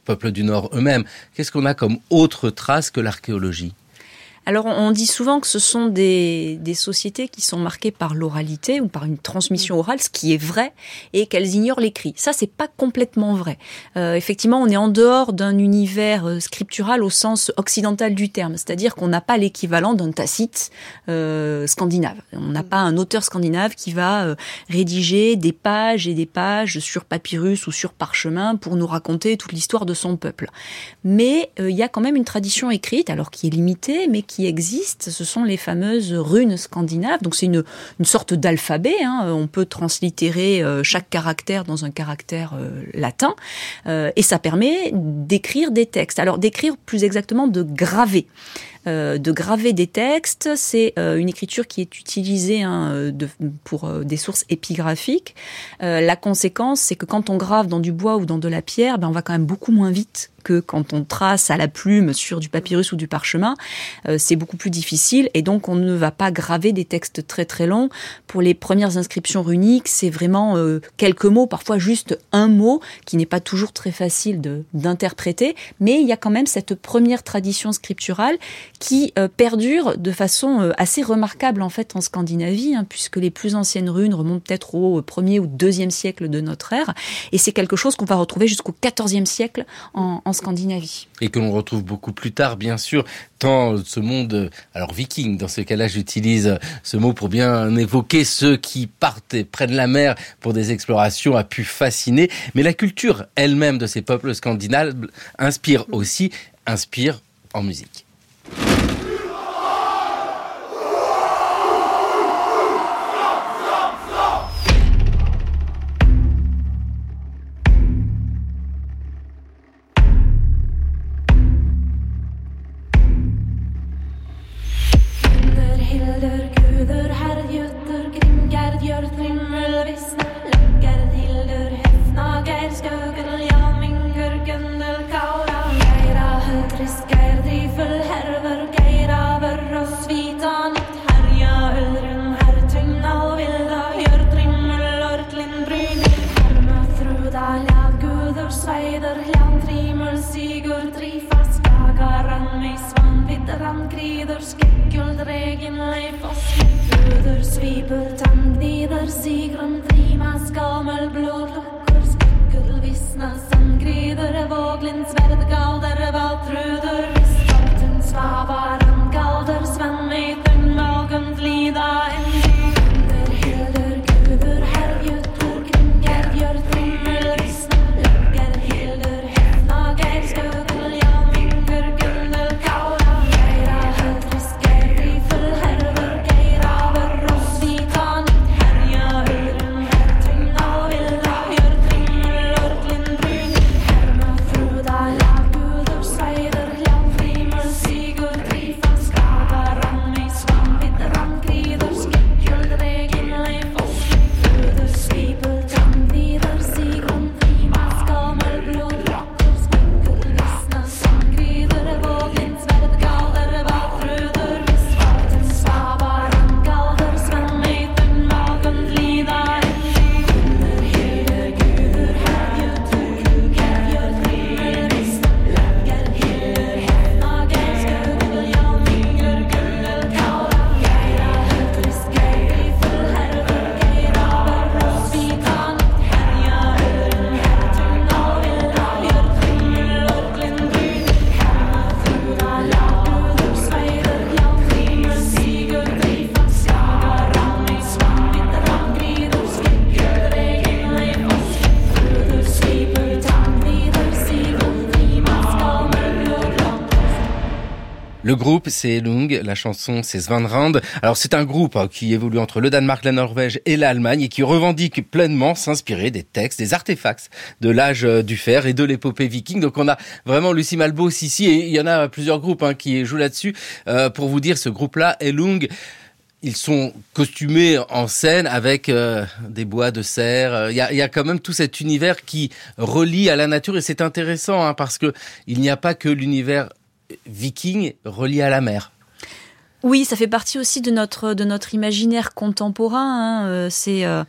peuples du Nord eux-mêmes. Qu'est-ce qu'on a comme autre trace que l'archéologie ? Alors, on dit souvent que ce sont des, des sociétés qui sont marquées par l'oralité ou par une transmission orale, ce qui est vrai, et qu'elles ignorent l'écrit. Ça, c'est pas complètement vrai. Euh, effectivement, on est en dehors d'un univers euh, scriptural au sens occidental du terme, c'est-à-dire qu'on n'a pas l'équivalent d'un Tacite euh, scandinave. On n'a pas un auteur scandinave qui va euh, rédiger des pages et des pages sur papyrus ou sur parchemin pour nous raconter toute l'histoire de son peuple. Mais il euh, y a quand même une tradition écrite, alors qui est limitée, mais qui existe, ce sont les fameuses runes scandinaves. Donc c'est une, une sorte d'alphabet, hein. On peut translittérer euh, chaque caractère dans un caractère euh, latin, euh, et ça permet d'écrire des textes. Alors d'écrire plus exactement de graver. Euh, de graver des textes, c'est euh, une écriture qui est utilisée hein, de, pour euh, des sources épigraphiques. Euh, la conséquence, c'est que quand on grave dans du bois ou dans de la pierre, ben, on va quand même beaucoup moins vite que quand on trace à la plume sur du papyrus ou du parchemin. Euh, c'est beaucoup plus difficile et donc on ne va pas graver des textes très très longs. Pour les premières inscriptions runiques, c'est vraiment euh, quelques mots, parfois juste un mot, qui n'est pas toujours très facile de, d'interpréter, mais il y a quand même cette première tradition scripturale qui euh, perdure de façon euh, assez remarquable en fait en Scandinavie, hein, puisque les plus anciennes runes remontent peut-être au premier ou deuxième siècle de notre ère, et c'est quelque chose qu'on va retrouver jusqu'au quatorzième siècle en, en Scandinavie. Et que l'on retrouve beaucoup plus tard, bien sûr, tant ce monde, alors viking, dans ce cas-là, j'utilise ce mot pour bien évoquer ceux qui partent et prennent la mer pour des explorations, a pu fasciner, mais la culture elle-même de ces peuples scandinaves inspire aussi, inspire en musique. Le groupe, c'est Elung, la chanson, c'est Svanrand. Alors, c'est un groupe hein, qui évolue entre le Danemark, la Norvège et l'Allemagne et qui revendique pleinement s'inspirer des textes, des artefacts de l'âge du fer et de l'épopée viking. Donc, on a vraiment Lucie Malbos ici et il y en a plusieurs groupes hein, qui jouent là-dessus. Euh, pour vous dire, ce groupe-là, Elung, ils sont costumés en scène avec euh, des bois de cerf. Il y a, il y a quand même tout cet univers qui relie à la nature et c'est intéressant hein, parce que il n'y a pas que l'univers viking relié à la mer. Oui, ça fait partie aussi de notre de notre imaginaire contemporain. Hein. C'est euh,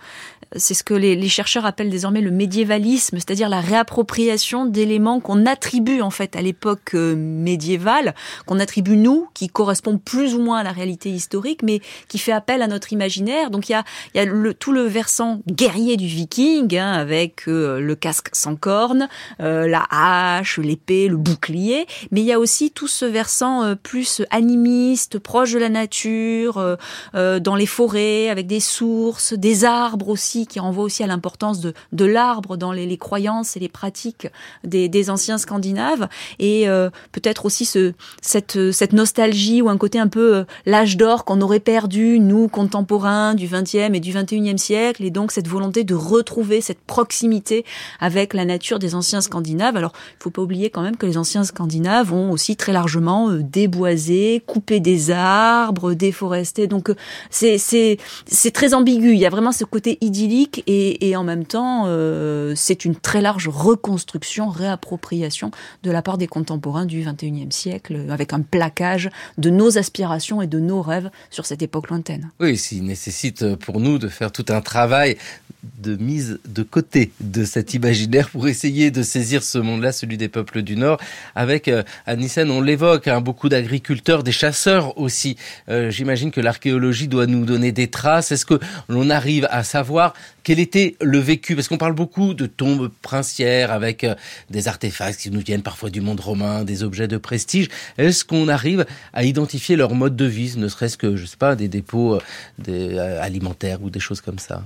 c'est ce que les, les chercheurs appellent désormais le médiévalisme, c'est-à-dire la réappropriation d'éléments qu'on attribue en fait à l'époque euh, médiévale, qu'on attribue nous, qui correspondent plus ou moins à la réalité historique, mais qui fait appel à notre imaginaire. Donc il y a, il y a le, tout le versant guerrier du viking, hein, avec euh, le casque sans cornes, euh, la hache, l'épée, le bouclier, mais il y a aussi tout ce versant euh, plus animiste, proche de la nature, euh, euh, dans les forêts, avec des sources, des arbres aussi, qui renvoient aussi à l'importance de, de l'arbre dans les, les croyances et les pratiques des, des anciens Scandinaves, et euh, peut-être aussi ce, cette, cette nostalgie ou un côté un peu euh, l'âge d'or qu'on aurait perdu, nous, contemporains du vingtième et du vingt et unième siècle, et donc cette volonté de retrouver cette proximité avec la nature des anciens Scandinaves. Alors, il ne faut pas oublier quand même que les anciens Scandinaves ont aussi très largement euh, déboisé, coupé des arbres, déforesté, donc euh, c'est, c'est, c'est très ambigu. Il y a vraiment ce côté idyllique et, et en même temps, euh, c'est une très large reconstruction, réappropriation de la part des contemporains du vingt et unième siècle, avec un plaquage de nos aspirations et de nos rêves sur cette époque lointaine. Oui, s'il nécessite pour nous de faire tout un travail de mise de côté de cet imaginaire pour essayer de saisir ce monde-là, celui des peuples du Nord. Avec euh, Anne Nyssen, on l'évoque, hein, beaucoup d'agriculteurs, des chasseurs aussi. Euh, j'imagine que l'archéologie doit nous donner des traces. Est-ce que l'on arrive à savoir quel était le vécu? Parce qu'on parle beaucoup de tombes princières avec euh, des artefacts qui nous viennent parfois du monde romain, des objets de prestige. Est-ce qu'on arrive à identifier leur mode de vie, ne serait-ce que, je sais pas, des dépôts euh, des, euh, alimentaires ou des choses comme ça?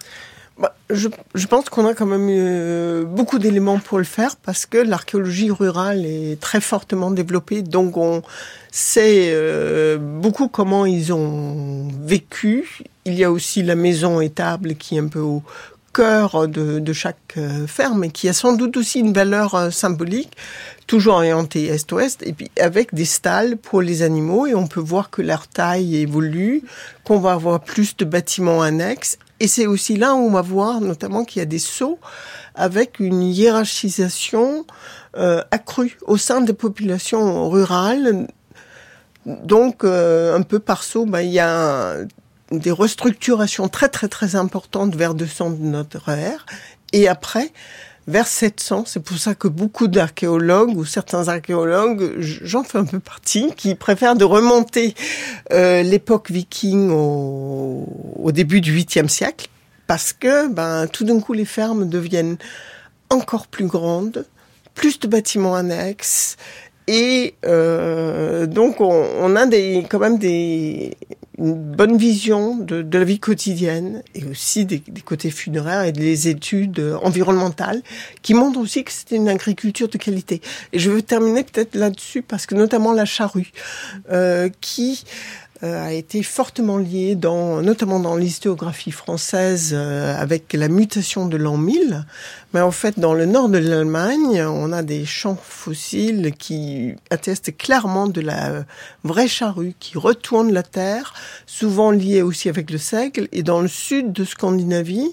Bah, je, je pense qu'on a quand même euh, beaucoup d'éléments pour le faire parce que l'archéologie rurale est très fortement développée. Donc on sait euh, beaucoup comment ils ont vécu. Il y a aussi la maison étable qui est un peu au cœur de, de chaque euh, ferme et qui a sans doute aussi une valeur euh, symbolique, toujours orientée est-ouest, et puis avec des stalles pour les animaux. Et on peut voir que leur taille évolue, qu'on va avoir plus de bâtiments annexes. Et c'est aussi là où on va voir notamment qu'il y a des sceaux avec une hiérarchisation euh, accrue au sein des populations rurales. Donc, euh, un peu par sceau, ben, il y a des restructurations très très très importantes vers deux cents de notre ère. Et après, vers sept cents, c'est pour ça que beaucoup d'archéologues, ou certains archéologues, j'en fais un peu partie, qui préfèrent de remonter euh, l'époque viking au, au début du huitième siècle, parce que ben, tout d'un coup les fermes deviennent encore plus grandes, plus de bâtiments annexes, et euh, donc on, on a des, quand même des, une bonne vision de, de la vie quotidienne et aussi des, des côtés funéraires et des études environnementales qui montrent aussi que c'était une agriculture de qualité. Et je veux terminer peut-être là-dessus parce que notamment la charrue euh, qui euh, a été fortement liée dans, notamment dans l'historiographie française euh, avec la mutation de l'an mille. Mais en fait, dans le nord de l'Allemagne, on a des champs fossiles qui attestent clairement de la vraie charrue qui retourne la terre, souvent liée aussi avec le seigle. Et dans le sud de Scandinavie,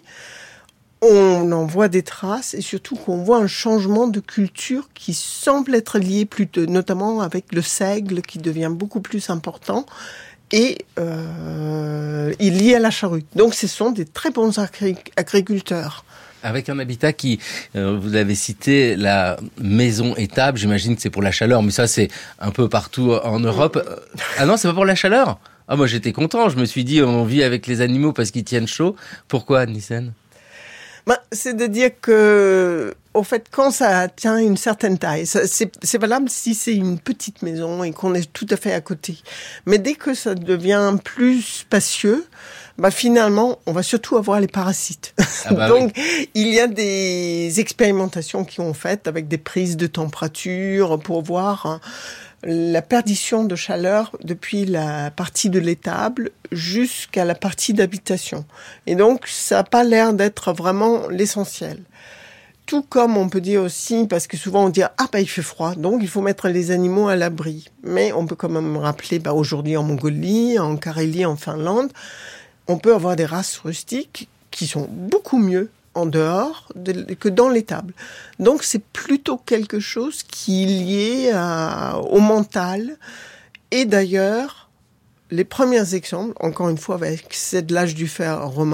on en voit des traces et surtout qu'on voit un changement de culture qui semble être lié plutôt, notamment avec le seigle qui devient beaucoup plus important et euh, il est lié à la charrue. Donc ce sont des très bons agri- agriculteurs. Avec un habitat qui, euh, vous avez cité la maison étable, j'imagine que c'est pour la chaleur, mais ça c'est un peu partout en Europe. Ah non, c'est pas pour la chaleur? Ah moi j'étais content, je me suis dit on vit avec les animaux parce qu'ils tiennent chaud. Pourquoi, Anne Nyssen? Ben, c'est de dire que, au fait, quand ça tient une certaine taille, ça, c'est, c'est valable si c'est une petite maison et qu'on est tout à fait à côté. Mais dès que ça devient plus spacieux, bah finalement, on va surtout avoir les parasites. Ah bah Donc, oui. Il y a des expérimentations qui ont faites avec des prises de température pour voir hein, la perdition de chaleur depuis la partie de l'étable jusqu'à la partie d'habitation. Et donc, ça n'a pas l'air d'être vraiment l'essentiel. Tout comme on peut dire aussi, parce que souvent on dit « Ah bah il fait froid, donc il faut mettre les animaux à l'abri ». Mais on peut quand même rappeler, bah, aujourd'hui en Mongolie, en Carélie, en Finlande, on peut avoir des races rustiques qui sont beaucoup mieux en dehors de, que dans l'étable. Donc c'est plutôt quelque chose qui est lié à, au mental. Et d'ailleurs, les premiers exemples, encore une fois avec c'est de l'âge du fer romain,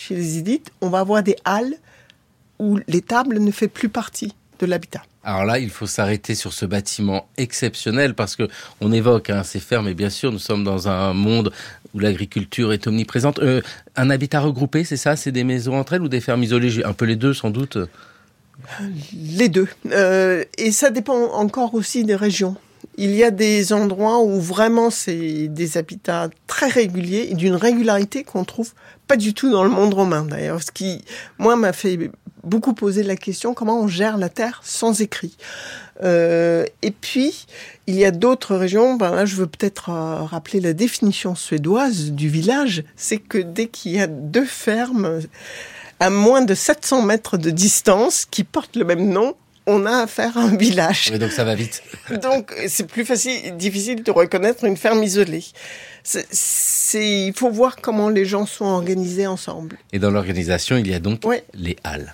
chez les Hidites, on va avoir des halles où l'étable ne fait plus partie de l'habitat. Alors là, il faut s'arrêter sur ce bâtiment exceptionnel parce que on évoque hein, ces fermes, et bien sûr, nous sommes dans un monde où l'agriculture est omniprésente. Euh, un habitat regroupé, c'est ça? C'est des maisons entre elles ou des fermes isolées? Un peu les deux, sans doute. Les deux. Euh, et ça dépend encore aussi des régions. Il y a des endroits où vraiment c'est des habitats très réguliers et d'une régularité qu'on trouve pas du tout dans le monde romain d'ailleurs. Ce qui, moi, m'a fait beaucoup poser la question comment on gère la terre sans écrit. Euh, et puis, il y a d'autres régions, ben là je veux peut-être euh, rappeler la définition suédoise du village, c'est que dès qu'il y a deux fermes à moins de sept cents mètres de distance qui portent le même nom, on a affaire à un village. Oui, donc ça va vite. Donc c'est plus facile, difficile de reconnaître une ferme isolée. C'est, c'est, il faut voir comment les gens sont organisés ensemble. Et dans l'organisation, il y a donc ouais. les halles.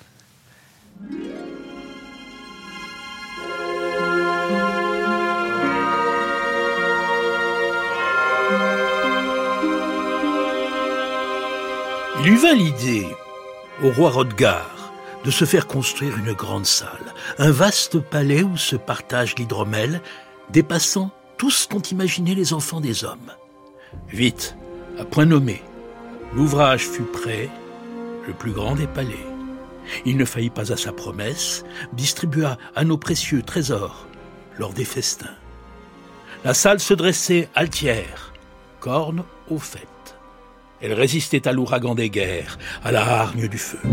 Il eut vint l'idée au roi Hrodgar de se faire construire une grande salle, un vaste palais où se partage l'hydromel, dépassant tout ce qu'ont imaginé les enfants des hommes. Vite, à point nommé, l'ouvrage fut prêt, le plus grand des palais. Il ne faillit pas à sa promesse, distribua à nos précieux trésors lors des festins. La salle se dressait altière, corne au faîte. Elle résistait à l'ouragan des guerres, à la hargne du feu.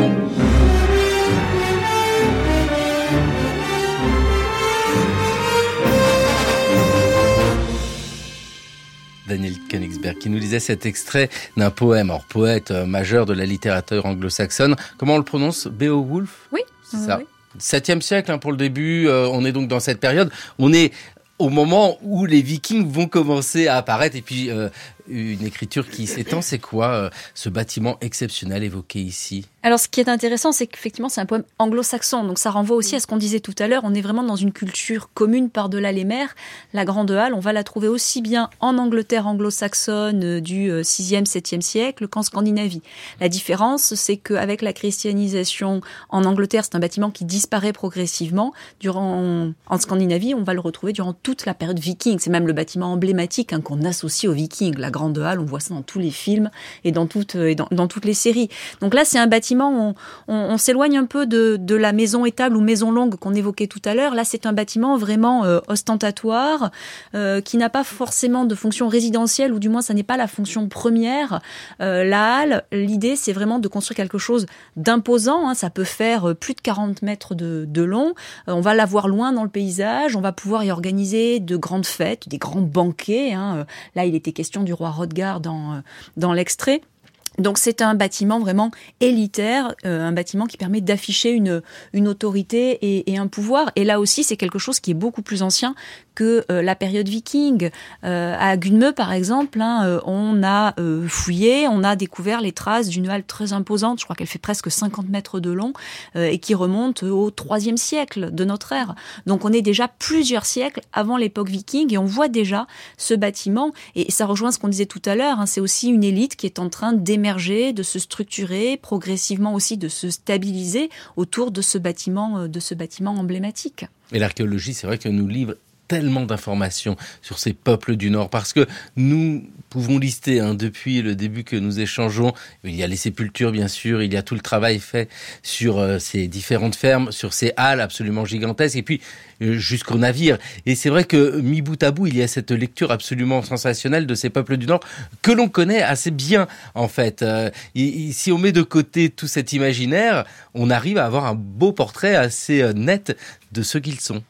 Daniel Königsberg, qui nous lisait cet extrait d'un poème, alors poète majeur de la littérature anglo-saxonne. Comment on le prononce? Beowulf? Oui. C'est euh, ça. Oui. septième siècle hein, pour le début, euh, on est donc dans cette période. On est au moment où les Vikings vont commencer à apparaître et puis euh, une écriture qui s'étend. C'est quoi euh, ce bâtiment exceptionnel évoqué ici? Alors, ce qui est intéressant, c'est qu'effectivement, c'est un poème anglo-saxon. Donc, ça renvoie aussi à ce qu'on disait tout à l'heure. On est vraiment dans une culture commune par-delà les mers. La Grande Halle, on va la trouver aussi bien en Angleterre anglo-saxonne du sixième, septième siècle qu'en Scandinavie. La différence, c'est qu'avec la christianisation en Angleterre, c'est un bâtiment qui disparaît progressivement. Durant, en Scandinavie, on va le retrouver durant toute la période viking. C'est même le bâtiment emblématique hein, qu'on associe aux Vikings. La Grande Halle, on voit ça dans tous les films et dans toutes, et dans, dans toutes les séries. Donc là, c'est un bâtiment On, on, on s'éloigne un peu de, de la maison étable ou maison longue qu'on évoquait tout à l'heure. Là, c'est un bâtiment vraiment euh, ostentatoire, euh, qui n'a pas forcément de fonction résidentielle, ou du moins, ça n'est pas la fonction première. Euh, la halle, l'idée, c'est vraiment de construire quelque chose d'imposant. Hein. Ça peut faire plus de quarante mètres de, de long. Euh, on va la voir loin dans le paysage. On va pouvoir y organiser de grandes fêtes, des grands banquets. Hein. Là, il était question du roi Hrodgar dans, dans l'extrait. Donc c'est un bâtiment vraiment élitaire, euh, un bâtiment qui permet d'afficher une, une autorité et, et un pouvoir. Et là aussi, c'est quelque chose qui est beaucoup plus ancien que euh, la période viking. Euh, à Gunmö, par exemple, hein, euh, on a euh, fouillé, on a découvert les traces d'une halle très imposante, je crois qu'elle fait presque cinquante mètres de long, euh, et qui remonte au troisième siècle de notre ère. Donc on est déjà plusieurs siècles avant l'époque viking, et on voit déjà ce bâtiment, et ça rejoint ce qu'on disait tout à l'heure, hein, c'est aussi une élite qui est en train d'émerger, de se structurer, progressivement aussi de se stabiliser autour de ce bâtiment, de ce bâtiment emblématique. Et l'archéologie, c'est vrai que nous livre tellement d'informations sur ces peuples du Nord, parce que nous pouvons lister, hein, depuis le début que nous échangeons, il y a les sépultures bien sûr, il y a tout le travail fait sur euh, ces différentes fermes, sur ces halles absolument gigantesques, et puis euh, jusqu'aux navires. Et c'est vrai que mis bout à bout, il y a cette lecture absolument sensationnelle de ces peuples du Nord que l'on connaît assez bien en fait. Euh, et, et si on met de côté tout cet imaginaire, on arrive à avoir un beau portrait assez euh, net de ce qu'ils sont.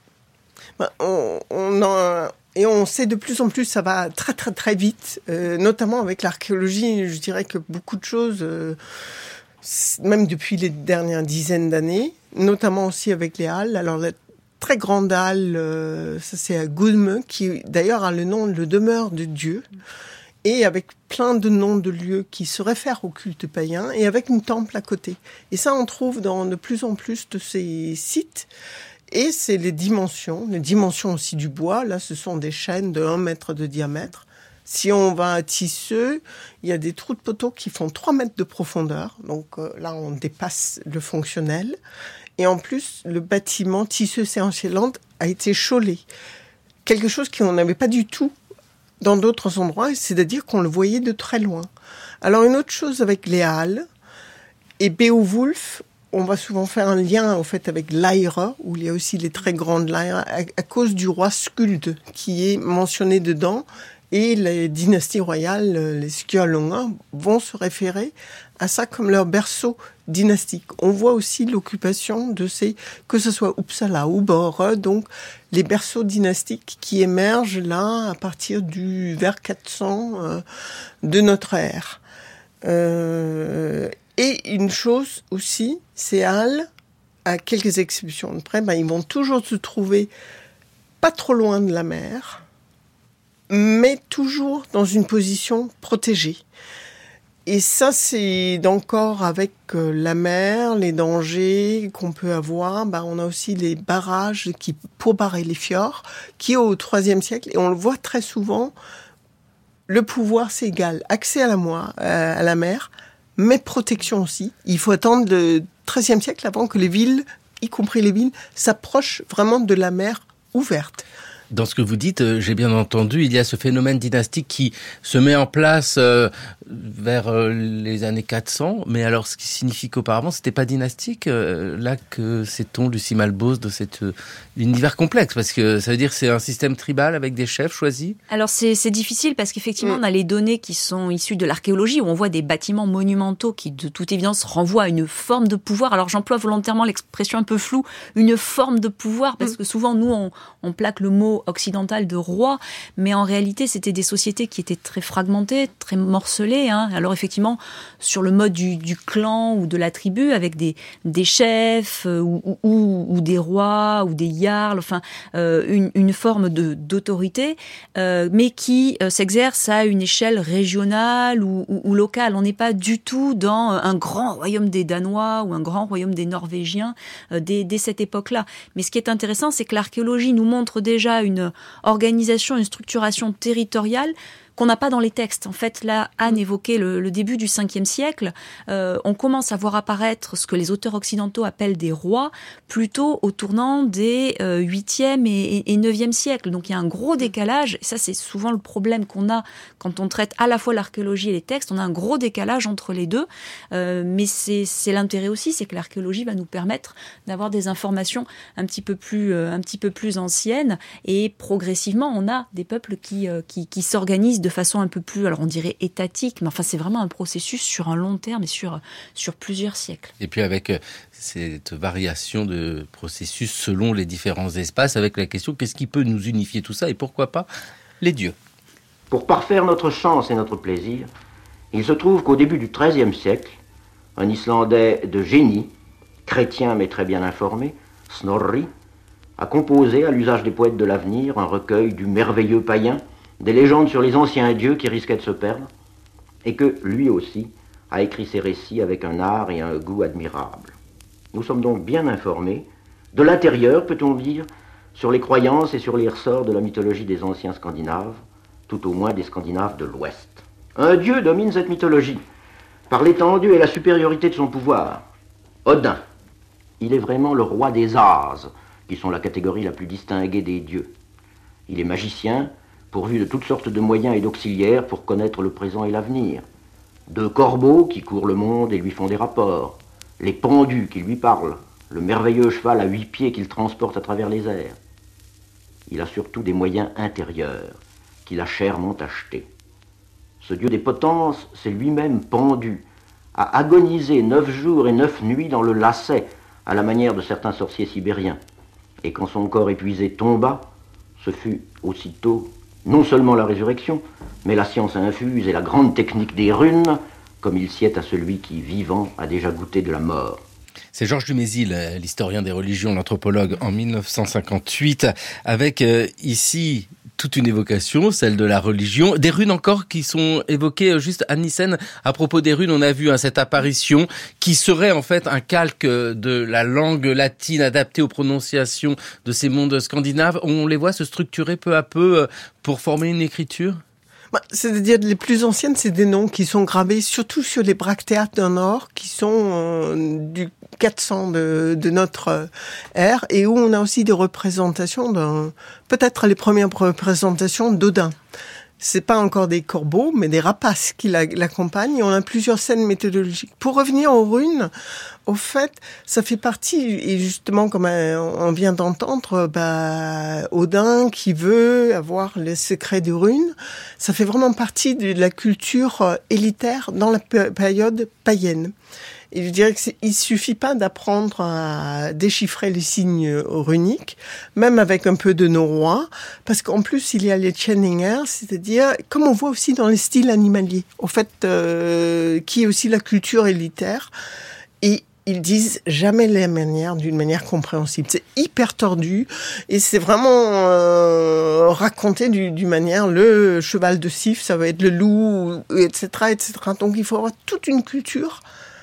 On, on en, et on sait de plus en plus, ça va très très très vite, euh, notamment avec l'archéologie. Je dirais que beaucoup de choses, euh, même depuis les dernières dizaines d'années, notamment aussi avec les halles. Alors la très grande halle, euh, ça c'est à Gunmö, qui d'ailleurs a le nom de demeure de Dieu, et avec plein de noms de lieux qui se réfèrent au culte païen, et avec une temple à côté. Et ça, on trouve dans de plus en plus de ces sites. Et c'est les dimensions, les dimensions aussi du bois. Là, ce sont des chaînes de un mètre de diamètre. Si on va à Tisseux, il y a des trous de poteaux qui font trois mètres de profondeur. Donc euh, là, on dépasse le fonctionnel. Et en plus, le bâtiment Tisseux-Séancé-Land a été chaulé. Quelque chose qu'on n'avait pas du tout dans d'autres endroits, c'est-à-dire qu'on le voyait de très loin. Alors une autre chose avec les halles, et Beowulf, on va souvent faire un lien en fait avec l'Aïra, où il y a aussi les très grandes l'Aïra, à, à cause du roi Skuld qui est mentionné dedans, et les dynasties royales, les Skjoldunga, vont se référer à ça comme leur berceau dynastique. On voit aussi l'occupation de ces, que ce soit Uppsala ou Borre, donc les berceaux dynastiques qui émergent là à partir du vers quatre cents euh, de notre ère. Euh, et une chose aussi, ces halles, à quelques exceptions de près, ben, ils vont toujours se trouver pas trop loin de la mer, mais toujours dans une position protégée. Et ça, c'est encore avec euh, la mer, les dangers qu'on peut avoir. Bah, on a aussi les barrages qui, pour barrer les fjords, qui au troisième siècle, et on le voit très souvent, le pouvoir c'est égal. Accès à la, moi, euh, à la mer, mais protection aussi. Il faut attendre le treizième siècle avant que les villes, y compris les villes, s'approchent vraiment de la mer ouverte. Dans ce que vous dites, euh, j'ai bien entendu, il y a ce phénomène dynastique qui se met en place euh, vers euh, les années quatre cents, mais alors ce qui signifie qu'auparavant, c'était pas dynastique. Euh, là, que sait-on, Lucie Malbos, de cet euh, univers complexe, parce que ça veut dire que c'est un système tribal avec des chefs choisis. Alors c'est, c'est difficile parce qu'effectivement, mmh. on a les données qui sont issues de l'archéologie, où on voit des bâtiments monumentaux qui, de toute évidence, renvoient à une forme de pouvoir. Alors j'emploie volontairement l'expression un peu floue, une forme de pouvoir, parce mmh. que souvent, nous, on, on plaque le mot occidental de roi, mais en réalité, c'était des sociétés qui étaient très fragmentées, très morcelées. Hein. Alors effectivement, sur le mode du, du clan ou de la tribu, avec des, des chefs euh, ou, ou, ou des rois ou des jarls, enfin euh, une, une forme de, d'autorité, euh, mais qui euh, s'exerce à une échelle régionale ou, ou, ou locale. On n'est pas du tout dans un grand royaume des Danois ou un grand royaume des Norvégiens euh, dès, dès cette époque-là. Mais ce qui est intéressant, c'est que l'archéologie nous montre déjà une organisation, une structuration territoriale qu'on n'a pas dans les textes. En fait, là, Anne évoquait le, le début du cinquième siècle. Euh, on commence à voir apparaître ce que les auteurs occidentaux appellent des rois, plutôt au tournant des euh, huitième et, et neuvième siècles. Donc, il y a un gros décalage. Et ça, c'est souvent le problème qu'on a quand on traite à la fois l'archéologie et les textes. On a un gros décalage entre les deux. Euh, mais c'est, c'est l'intérêt aussi, c'est que l'archéologie va nous permettre d'avoir des informations un petit peu plus, euh, un petit peu plus anciennes. Et progressivement, on a des peuples qui, euh, qui, qui s'organisent de de façon un peu plus, alors on dirait étatique, mais enfin c'est vraiment un processus sur un long terme et sur, sur plusieurs siècles. Et puis avec cette variation de processus selon les différents espaces, avec la question qu'est-ce qui peut nous unifier tout ça et pourquoi pas les dieux. Pour parfaire notre chance et notre plaisir, il se trouve qu'au début du treizième siècle, un Islandais de génie, chrétien mais très bien informé, Snorri, a composé à l'usage des poètes de l'avenir un recueil du merveilleux païen, des légendes sur les anciens dieux qui risquaient de se perdre, et que, lui aussi, a écrit ces récits avec un art et un goût admirables. Nous sommes donc bien informés, de l'intérieur, peut-on dire, sur les croyances et sur les ressorts de la mythologie des anciens Scandinaves, tout au moins des Scandinaves de l'Ouest. Un dieu domine cette mythologie, par l'étendue et la supériorité de son pouvoir. Odin, il est vraiment le roi des Ases, qui sont la catégorie la plus distinguée des dieux. Il est magicien, pourvu de toutes sortes de moyens et d'auxiliaires pour connaître le présent et l'avenir. Deux corbeaux qui courent le monde et lui font des rapports, les pendus qui lui parlent, le merveilleux cheval à huit pieds qu'il transporte à travers les airs. Il a surtout des moyens intérieurs qu'il a chèrement achetés. Ce dieu des potences s'est lui-même pendu, a agonisé neuf jours et neuf nuits dans le lacet, à la manière de certains sorciers sibériens. Et quand son corps épuisé tomba, ce fut aussitôt non seulement la résurrection, mais la science infuse et la grande technique des runes, comme il sied à celui qui, vivant, a déjà goûté de la mort. C'est Georges Dumézil, l'historien des religions, l'anthropologue, en dix-neuf cent cinquante-huit, avec euh, ici toute une évocation, celle de la religion. Des runes encore qui sont évoquées, juste Anne Nissen, à propos des runes, on a vu hein, cette apparition qui serait en fait un calque de la langue latine adaptée aux prononciations de ces mondes scandinaves. On les voit se structurer peu à peu pour former une écriture ? Bah, c'est-à-dire les plus anciennes, c'est des noms qui sont gravés surtout sur les bractéates d'un or qui sont euh, du quatre cents de, de notre ère et où on a aussi des représentations d'un, peut-être les premières représentations d'Odin. C'est pas encore des corbeaux, mais des rapaces qui l'accompagnent. On a plusieurs scènes méthodologiques. Pour revenir aux runes, au fait, ça fait partie, et justement, comme on vient d'entendre, bah, Odin qui veut avoir les secrets des runes, ça fait vraiment partie de la culture élitaire dans la période païenne. Et je dirais qu'il suffit pas d'apprendre à déchiffrer les signes runiques, même avec un peu de norrois, parce qu'en plus il y a les Chenninger, c'est-à-dire comme on voit aussi dans les styles animaliers, au fait, euh, qui est aussi la culture élitaire, et ils disent jamais les manières d'une manière compréhensible. C'est hyper tordu et c'est vraiment euh, raconté du, d'une manière le cheval de Sif, ça va être le loup, et cetera, et cetera. Donc il faut avoir toute une culture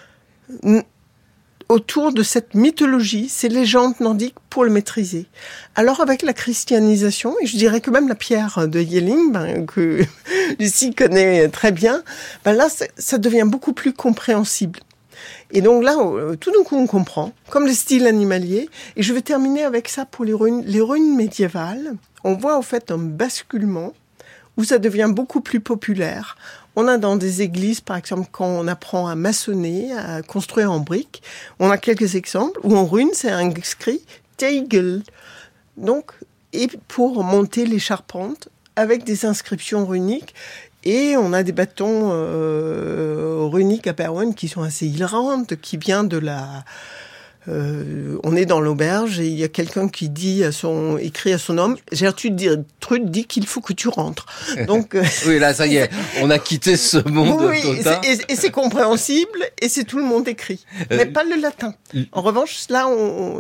autour de cette mythologie, ces légendes nordiques pour le maîtriser. Alors avec la christianisation, et je dirais que même la pierre de Yelling, ben, que Lucie connaît très bien, ben là ça, ça devient beaucoup plus compréhensible. Et donc là, tout d'un coup on comprend, comme le style animalier, et je vais terminer avec ça pour les runes, les runes médiévales. On voit en fait un basculement où ça devient beaucoup plus populaire. On a dans des églises, par exemple, quand on apprend à maçonner, à construire en briques, on a quelques exemples où en rune, c'est inscrit « Teigl ». Donc, et pour monter les charpentes avec des inscriptions runiques. Et on a des bâtons euh, runiques à Berwen qui sont assez hilarantes, qui viennent de la... Euh, on est dans l'auberge et il y a quelqu'un qui dit à son, écrit à son homme, Gertrude dit qu'il faut que tu rentres. Donc, oui, là, ça y est, on a quitté ce monde. Oui, total. Et, et c'est compréhensible et c'est tout le monde écrit, euh, mais pas le latin. En revanche, là, on,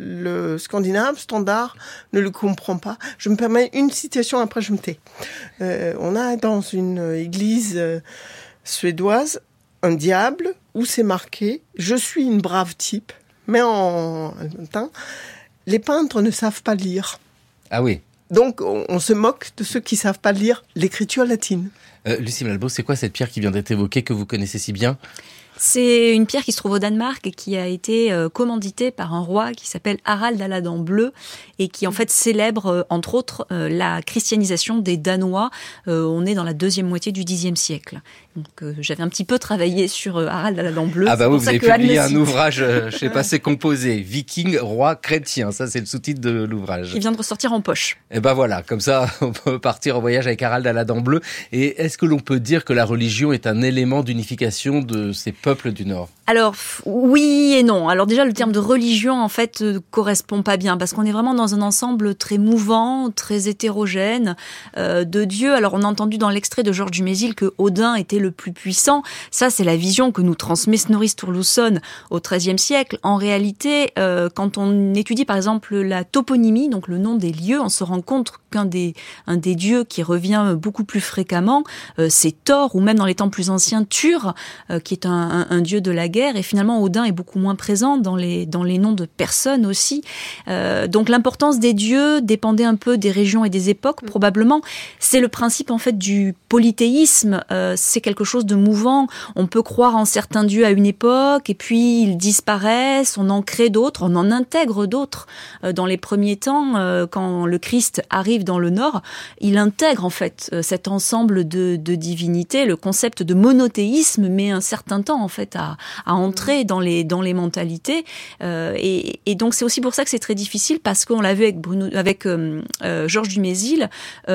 le scandinave standard ne le comprend pas. Je me permets une citation, après je me tais. Euh, on a dans une église euh, suédoise un diable où c'est marqué « Je suis une brave type ». Mais en même temps, les peintres ne savent pas lire. Ah oui. Donc, on, on se moque de ceux qui ne savent pas lire l'écriture latine. Euh, Lucie Malbaud, c'est quoi cette pierre qui vient d'être évoquée, que vous connaissez si bien ? C'est une pierre qui se trouve au Danemark et qui a été euh, commanditée par un roi qui s'appelle Harald à la dent bleue et qui en fait célèbre euh, entre autres euh, la christianisation des Danois. Euh, on est dans la deuxième moitié du dixième siècle. Donc euh, j'avais un petit peu travaillé sur euh, Harald à la dent bleue. Ah bah oui, vous avez publié un cite. ouvrage, euh, je sais pas, c'est composé, Viking, roi chrétien. Ça c'est le sous-titre de l'ouvrage. Qui vient de ressortir en poche. Et ben voilà, comme ça on peut partir en voyage avec Harald à la dent bleue. Et est-ce que l'on peut dire que la religion est un élément d'unification de ces peuples du Nord ? Alors oui et non. Alors déjà le terme de religion en fait euh, correspond pas bien parce qu'on est vraiment dans un ensemble très mouvant, très hétérogène euh, de dieux. Alors on a entendu dans l'extrait de Georges Dumézil que Odin était le plus puissant. Ça c'est la vision que nous transmet Snorri Sturluson au treizième siècle. En réalité, euh, quand on étudie par exemple la toponymie, donc le nom des lieux, on se rend compte qu'un des un des dieux qui revient beaucoup plus fréquemment, euh, c'est Thor ou même dans les temps plus anciens Tur, euh, qui est un, un, un dieu de la guerre. Et finalement, Odin est beaucoup moins présent dans les, dans les noms de personnes aussi. Euh, donc l'importance des dieux dépendait un peu des régions et des époques, probablement. C'est le principe en fait du polythéisme. Euh, c'est quelque chose de mouvant. On peut croire en certains dieux à une époque, et puis ils disparaissent, on en crée d'autres, on en intègre d'autres. Euh, dans les premiers temps, euh, quand le Christ arrive dans le Nord, il intègre en fait euh, cet ensemble de, de divinités. Le concept de monothéisme met un certain temps en fait à à entrer dans les dans les mentalités euh, et, et donc c'est aussi pour ça que c'est très difficile parce qu'on l'a vu avec Bruno avec euh, euh, Georges Dumézil,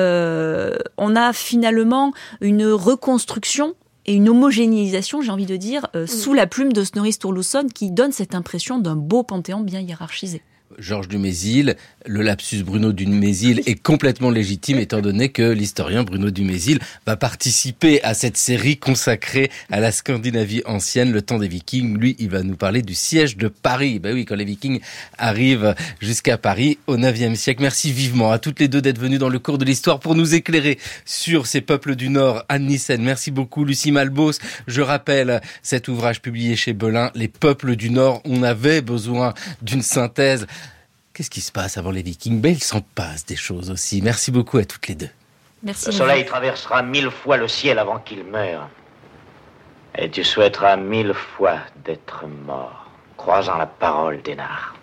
euh, on a finalement une reconstruction et une homogénéisation, j'ai envie de dire, euh, mmh. sous la plume de Snorri Sturluson qui donne cette impression d'un beau panthéon bien hiérarchisé. Georges Dumézil, le lapsus Bruno Dumézil est complètement légitime étant donné que l'historien Bruno Dumézil va participer à cette série consacrée à la Scandinavie ancienne, le temps des Vikings. Lui, il va nous parler du siège de Paris. Ben oui, quand les Vikings arrivent jusqu'à Paris au neuvième siècle. Merci vivement à toutes les deux d'être venues dans le cours de l'histoire pour nous éclairer sur ces peuples du Nord. Anne Nissen, merci beaucoup. Lucie Malbaud, je rappelle cet ouvrage publié chez Belin, Les peuples du Nord. On avait besoin d'une synthèse. Qu'est-ce qui se passe avant les Vikings ? Ben, il s'en passe des choses aussi. Merci beaucoup à toutes les deux. Merci. Le soleil traversera mille fois le ciel avant qu'il meure. Et tu souhaiteras mille fois d'être mort, croisant la parole d'Hénard.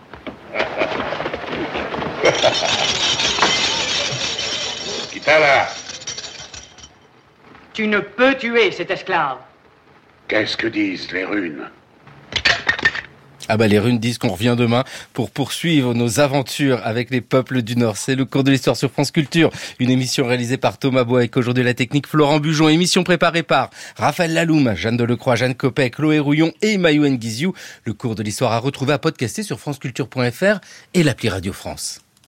Kitala, tu ne peux tuer cet esclave. qu'est-ce que disent les runes? Ah bah les runes disent qu'on revient demain pour poursuivre nos aventures avec les peuples du Nord. C'est le cours de l'histoire sur France Culture, une émission réalisée par Thomas Bois avec aujourd'hui la technique Florent Bujon, émission préparée par Raphaël Laloum, Jeanne Delecroix, Jeanne Copet, Chloé Rouillon et Mayouen Guiziou. Le cours de l'histoire à retrouver à podcaster sur franceculture point f r et l'appli Radio France.